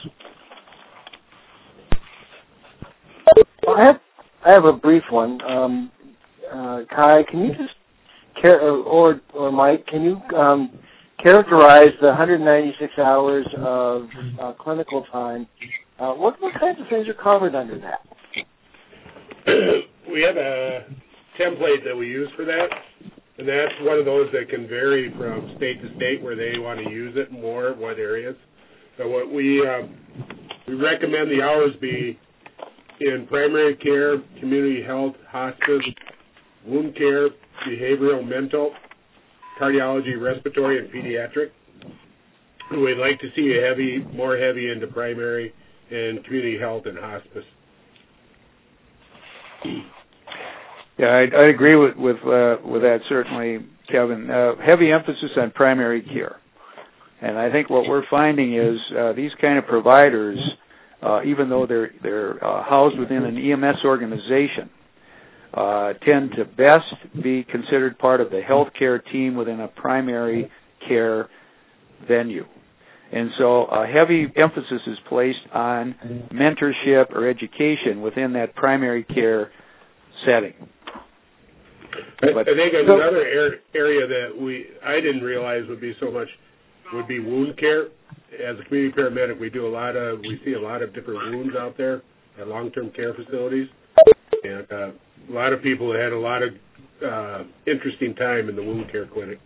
Well, I have I have a brief one. Um, uh, Kai, can you just Or, or Mike, can you um, characterize the one hundred ninety-six hours of uh, clinical time? Uh, what, what kinds of things are covered under that? We have a template that we use for that, and that's one of those that can vary from state to state where they want to use it more, what areas. So what we um, we recommend the hours be in primary care, community health, hospice, wound care, behavioral, mental, cardiology, respiratory, and pediatric. We'd like to see a heavy, more heavy into primary and community health and hospice. Yeah, I, I agree with with, uh, with that certainly, Kevin. Uh, heavy emphasis on primary care, and I think what we're finding is uh, these kind of providers, uh, even though they're they're uh, housed within an E M S organization, Uh, tend to best be considered part of the healthcare team within a primary care venue. And so a heavy emphasis is placed on mentorship or education within that primary care setting. I, I think another area that we I didn't realize would be so much would be wound care. As a community paramedic, we do a lot of we see a lot of different wounds out there at long-term care facilities, and uh, a lot of people had a lot of uh, interesting time in the wound care clinic.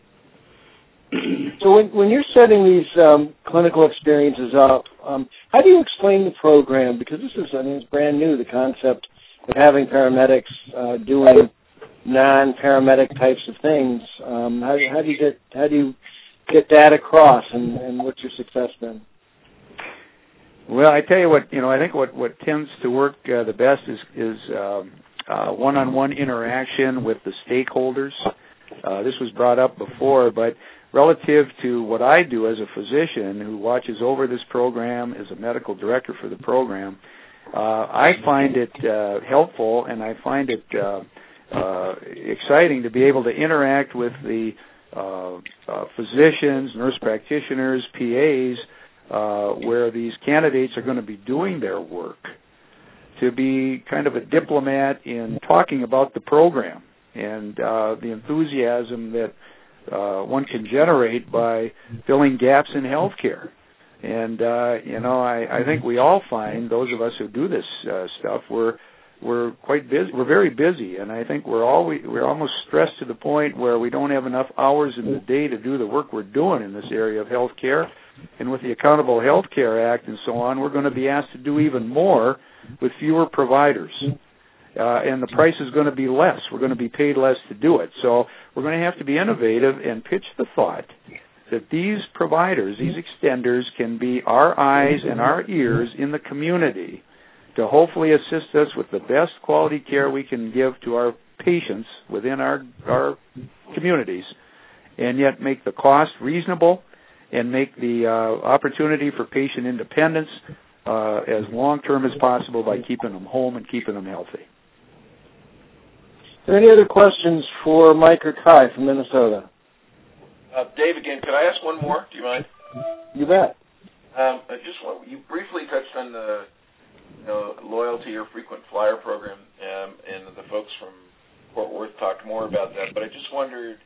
So when, when you're setting these um, clinical experiences up, um, how do you explain the program? Because this is, I mean, it's brand new, the concept of having paramedics uh, doing non-paramedic types of things. Um, how, how do you get how do you get that across, and, and what's your success been? Well, I tell you what, you know, I think what, what tends to work uh, the best is, is um, uh, one-on-one interaction with the stakeholders. Uh, this was brought up before, but relative to what I do as a physician who watches over this program, as a medical director for the program, uh, I find it uh, helpful, and I find it uh, uh, exciting to be able to interact with the uh, uh, physicians, nurse practitioners, P As, uh, where these candidates are going to be doing their work, to be kind of a diplomat in talking about the program and uh, the enthusiasm that uh, one can generate by filling gaps in healthcare. And, uh, you know, I, I think we all find, those of us who do this uh, stuff, we're we're quite busy. We're very busy, and I think we're always, we're almost stressed to the point where we don't have enough hours in the day to do the work we're doing in this area of healthcare. And with the Accountable Health Care Act and so on, we're going to be asked to do even more with fewer providers. Uh, and the price is going to be less. We're going to be paid less to do it. So we're going to have to be innovative and pitch the thought that these providers, these extenders, can be our eyes and our ears in the community to hopefully assist us with the best quality care we can give to our patients within our, our communities, and yet make the cost reasonable and make the uh, opportunity for patient independence uh, as long-term as possible by keeping them home and keeping them healthy. Are there any other questions for Mike or Kai from Minnesota? Uh, Dave, again, could I ask one more? Do you mind? You bet. Um, I just want, you briefly touched on the you know, loyalty or frequent flyer program, um, and the folks from Fort Worth talked more about that. But I just wondered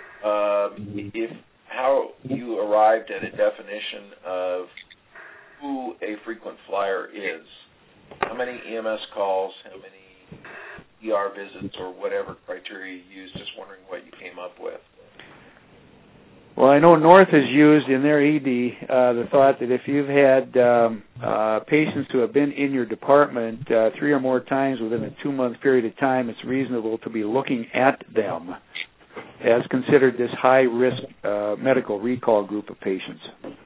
um, if how you arrived at a definition of who a frequent flyer is. How many E M S calls? How many E R visits, or whatever criteria you used? Just wondering what you came up with. Well, I know North has used in their E D uh, the thought that if you've had um, uh, patients who have been in your department uh, three or more times within a two-month period of time, it's reasonable to be looking at them as considered this high-risk uh, medical recall group of patients.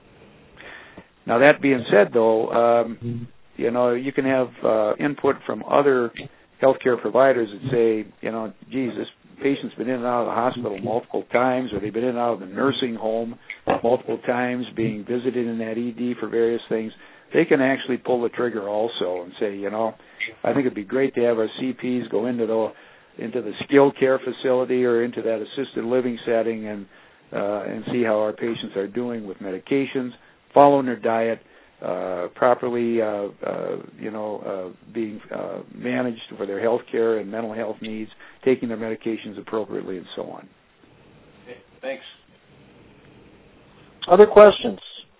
Now, that being said, though, um, you know, you can have uh, input from other healthcare providers that say, you know, geez, this patient's been in and out of the hospital multiple times, or they've been in and out of the nursing home multiple times, being visited in that E D for various things. They can actually pull the trigger also and say, you know, I think it'd be great to have our C Ps go into the into the skilled care facility or into that assisted living setting and uh, and see how our patients are doing with medications, following their diet, uh, properly, uh, uh, you know, uh, being uh, managed for their health care and mental health needs, taking their medications appropriately, and so on. Okay, thanks. Other questions?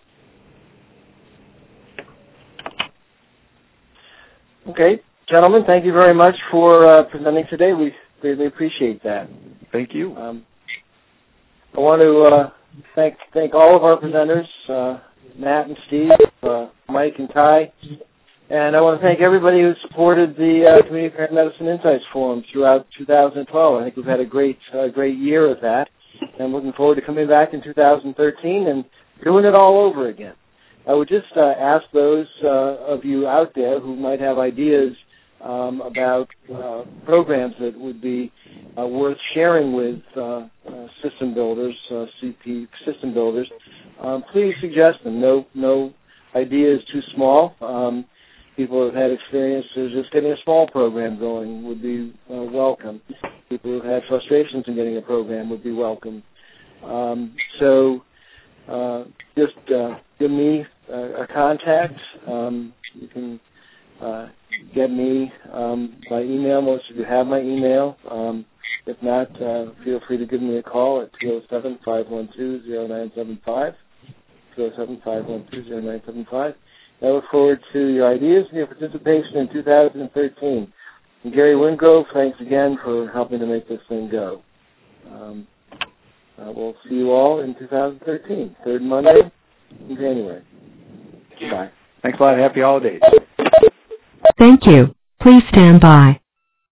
Okay, gentlemen, thank you very much for uh, presenting today. We greatly appreciate that. Thank you. Um, I want to uh, thank thank all of our presenters, uh, Matt and Steve, uh, Mike and Kai, and I want to thank everybody who supported the uh, Community Paramedicine Insights Forum throughout two thousand twelve. I think we've had a great uh, great year of that, and I'm looking forward to coming back in two thousand thirteen and doing it all over again. I would just uh, ask those uh, of you out there who might have ideas um, about uh, programs that would be uh, worth sharing with uh, uh, system builders, uh, C P system builders, um, please suggest them. No, no idea is too small. Um, people who have had experiences just getting a small program going would be uh, welcome. People who have had frustrations in getting a program would be welcome. Um, so uh, just uh, give me a, a contact. Um, you can uh, get me um, by email. Most of you have my email. Um, if not, uh, feel free to give me a call at two oh seven, five one two, oh nine seven five, two oh seven, five one two, oh nine seven five. I look forward to your ideas and your participation in two thousand thirteen. And Gary Wingrove, thanks again for helping to make this thing go. Um, uh, we'll see you all in two thousand thirteen, third Monday in January. Bye. Thanks a lot. Happy holidays. Thank you. Please stand by.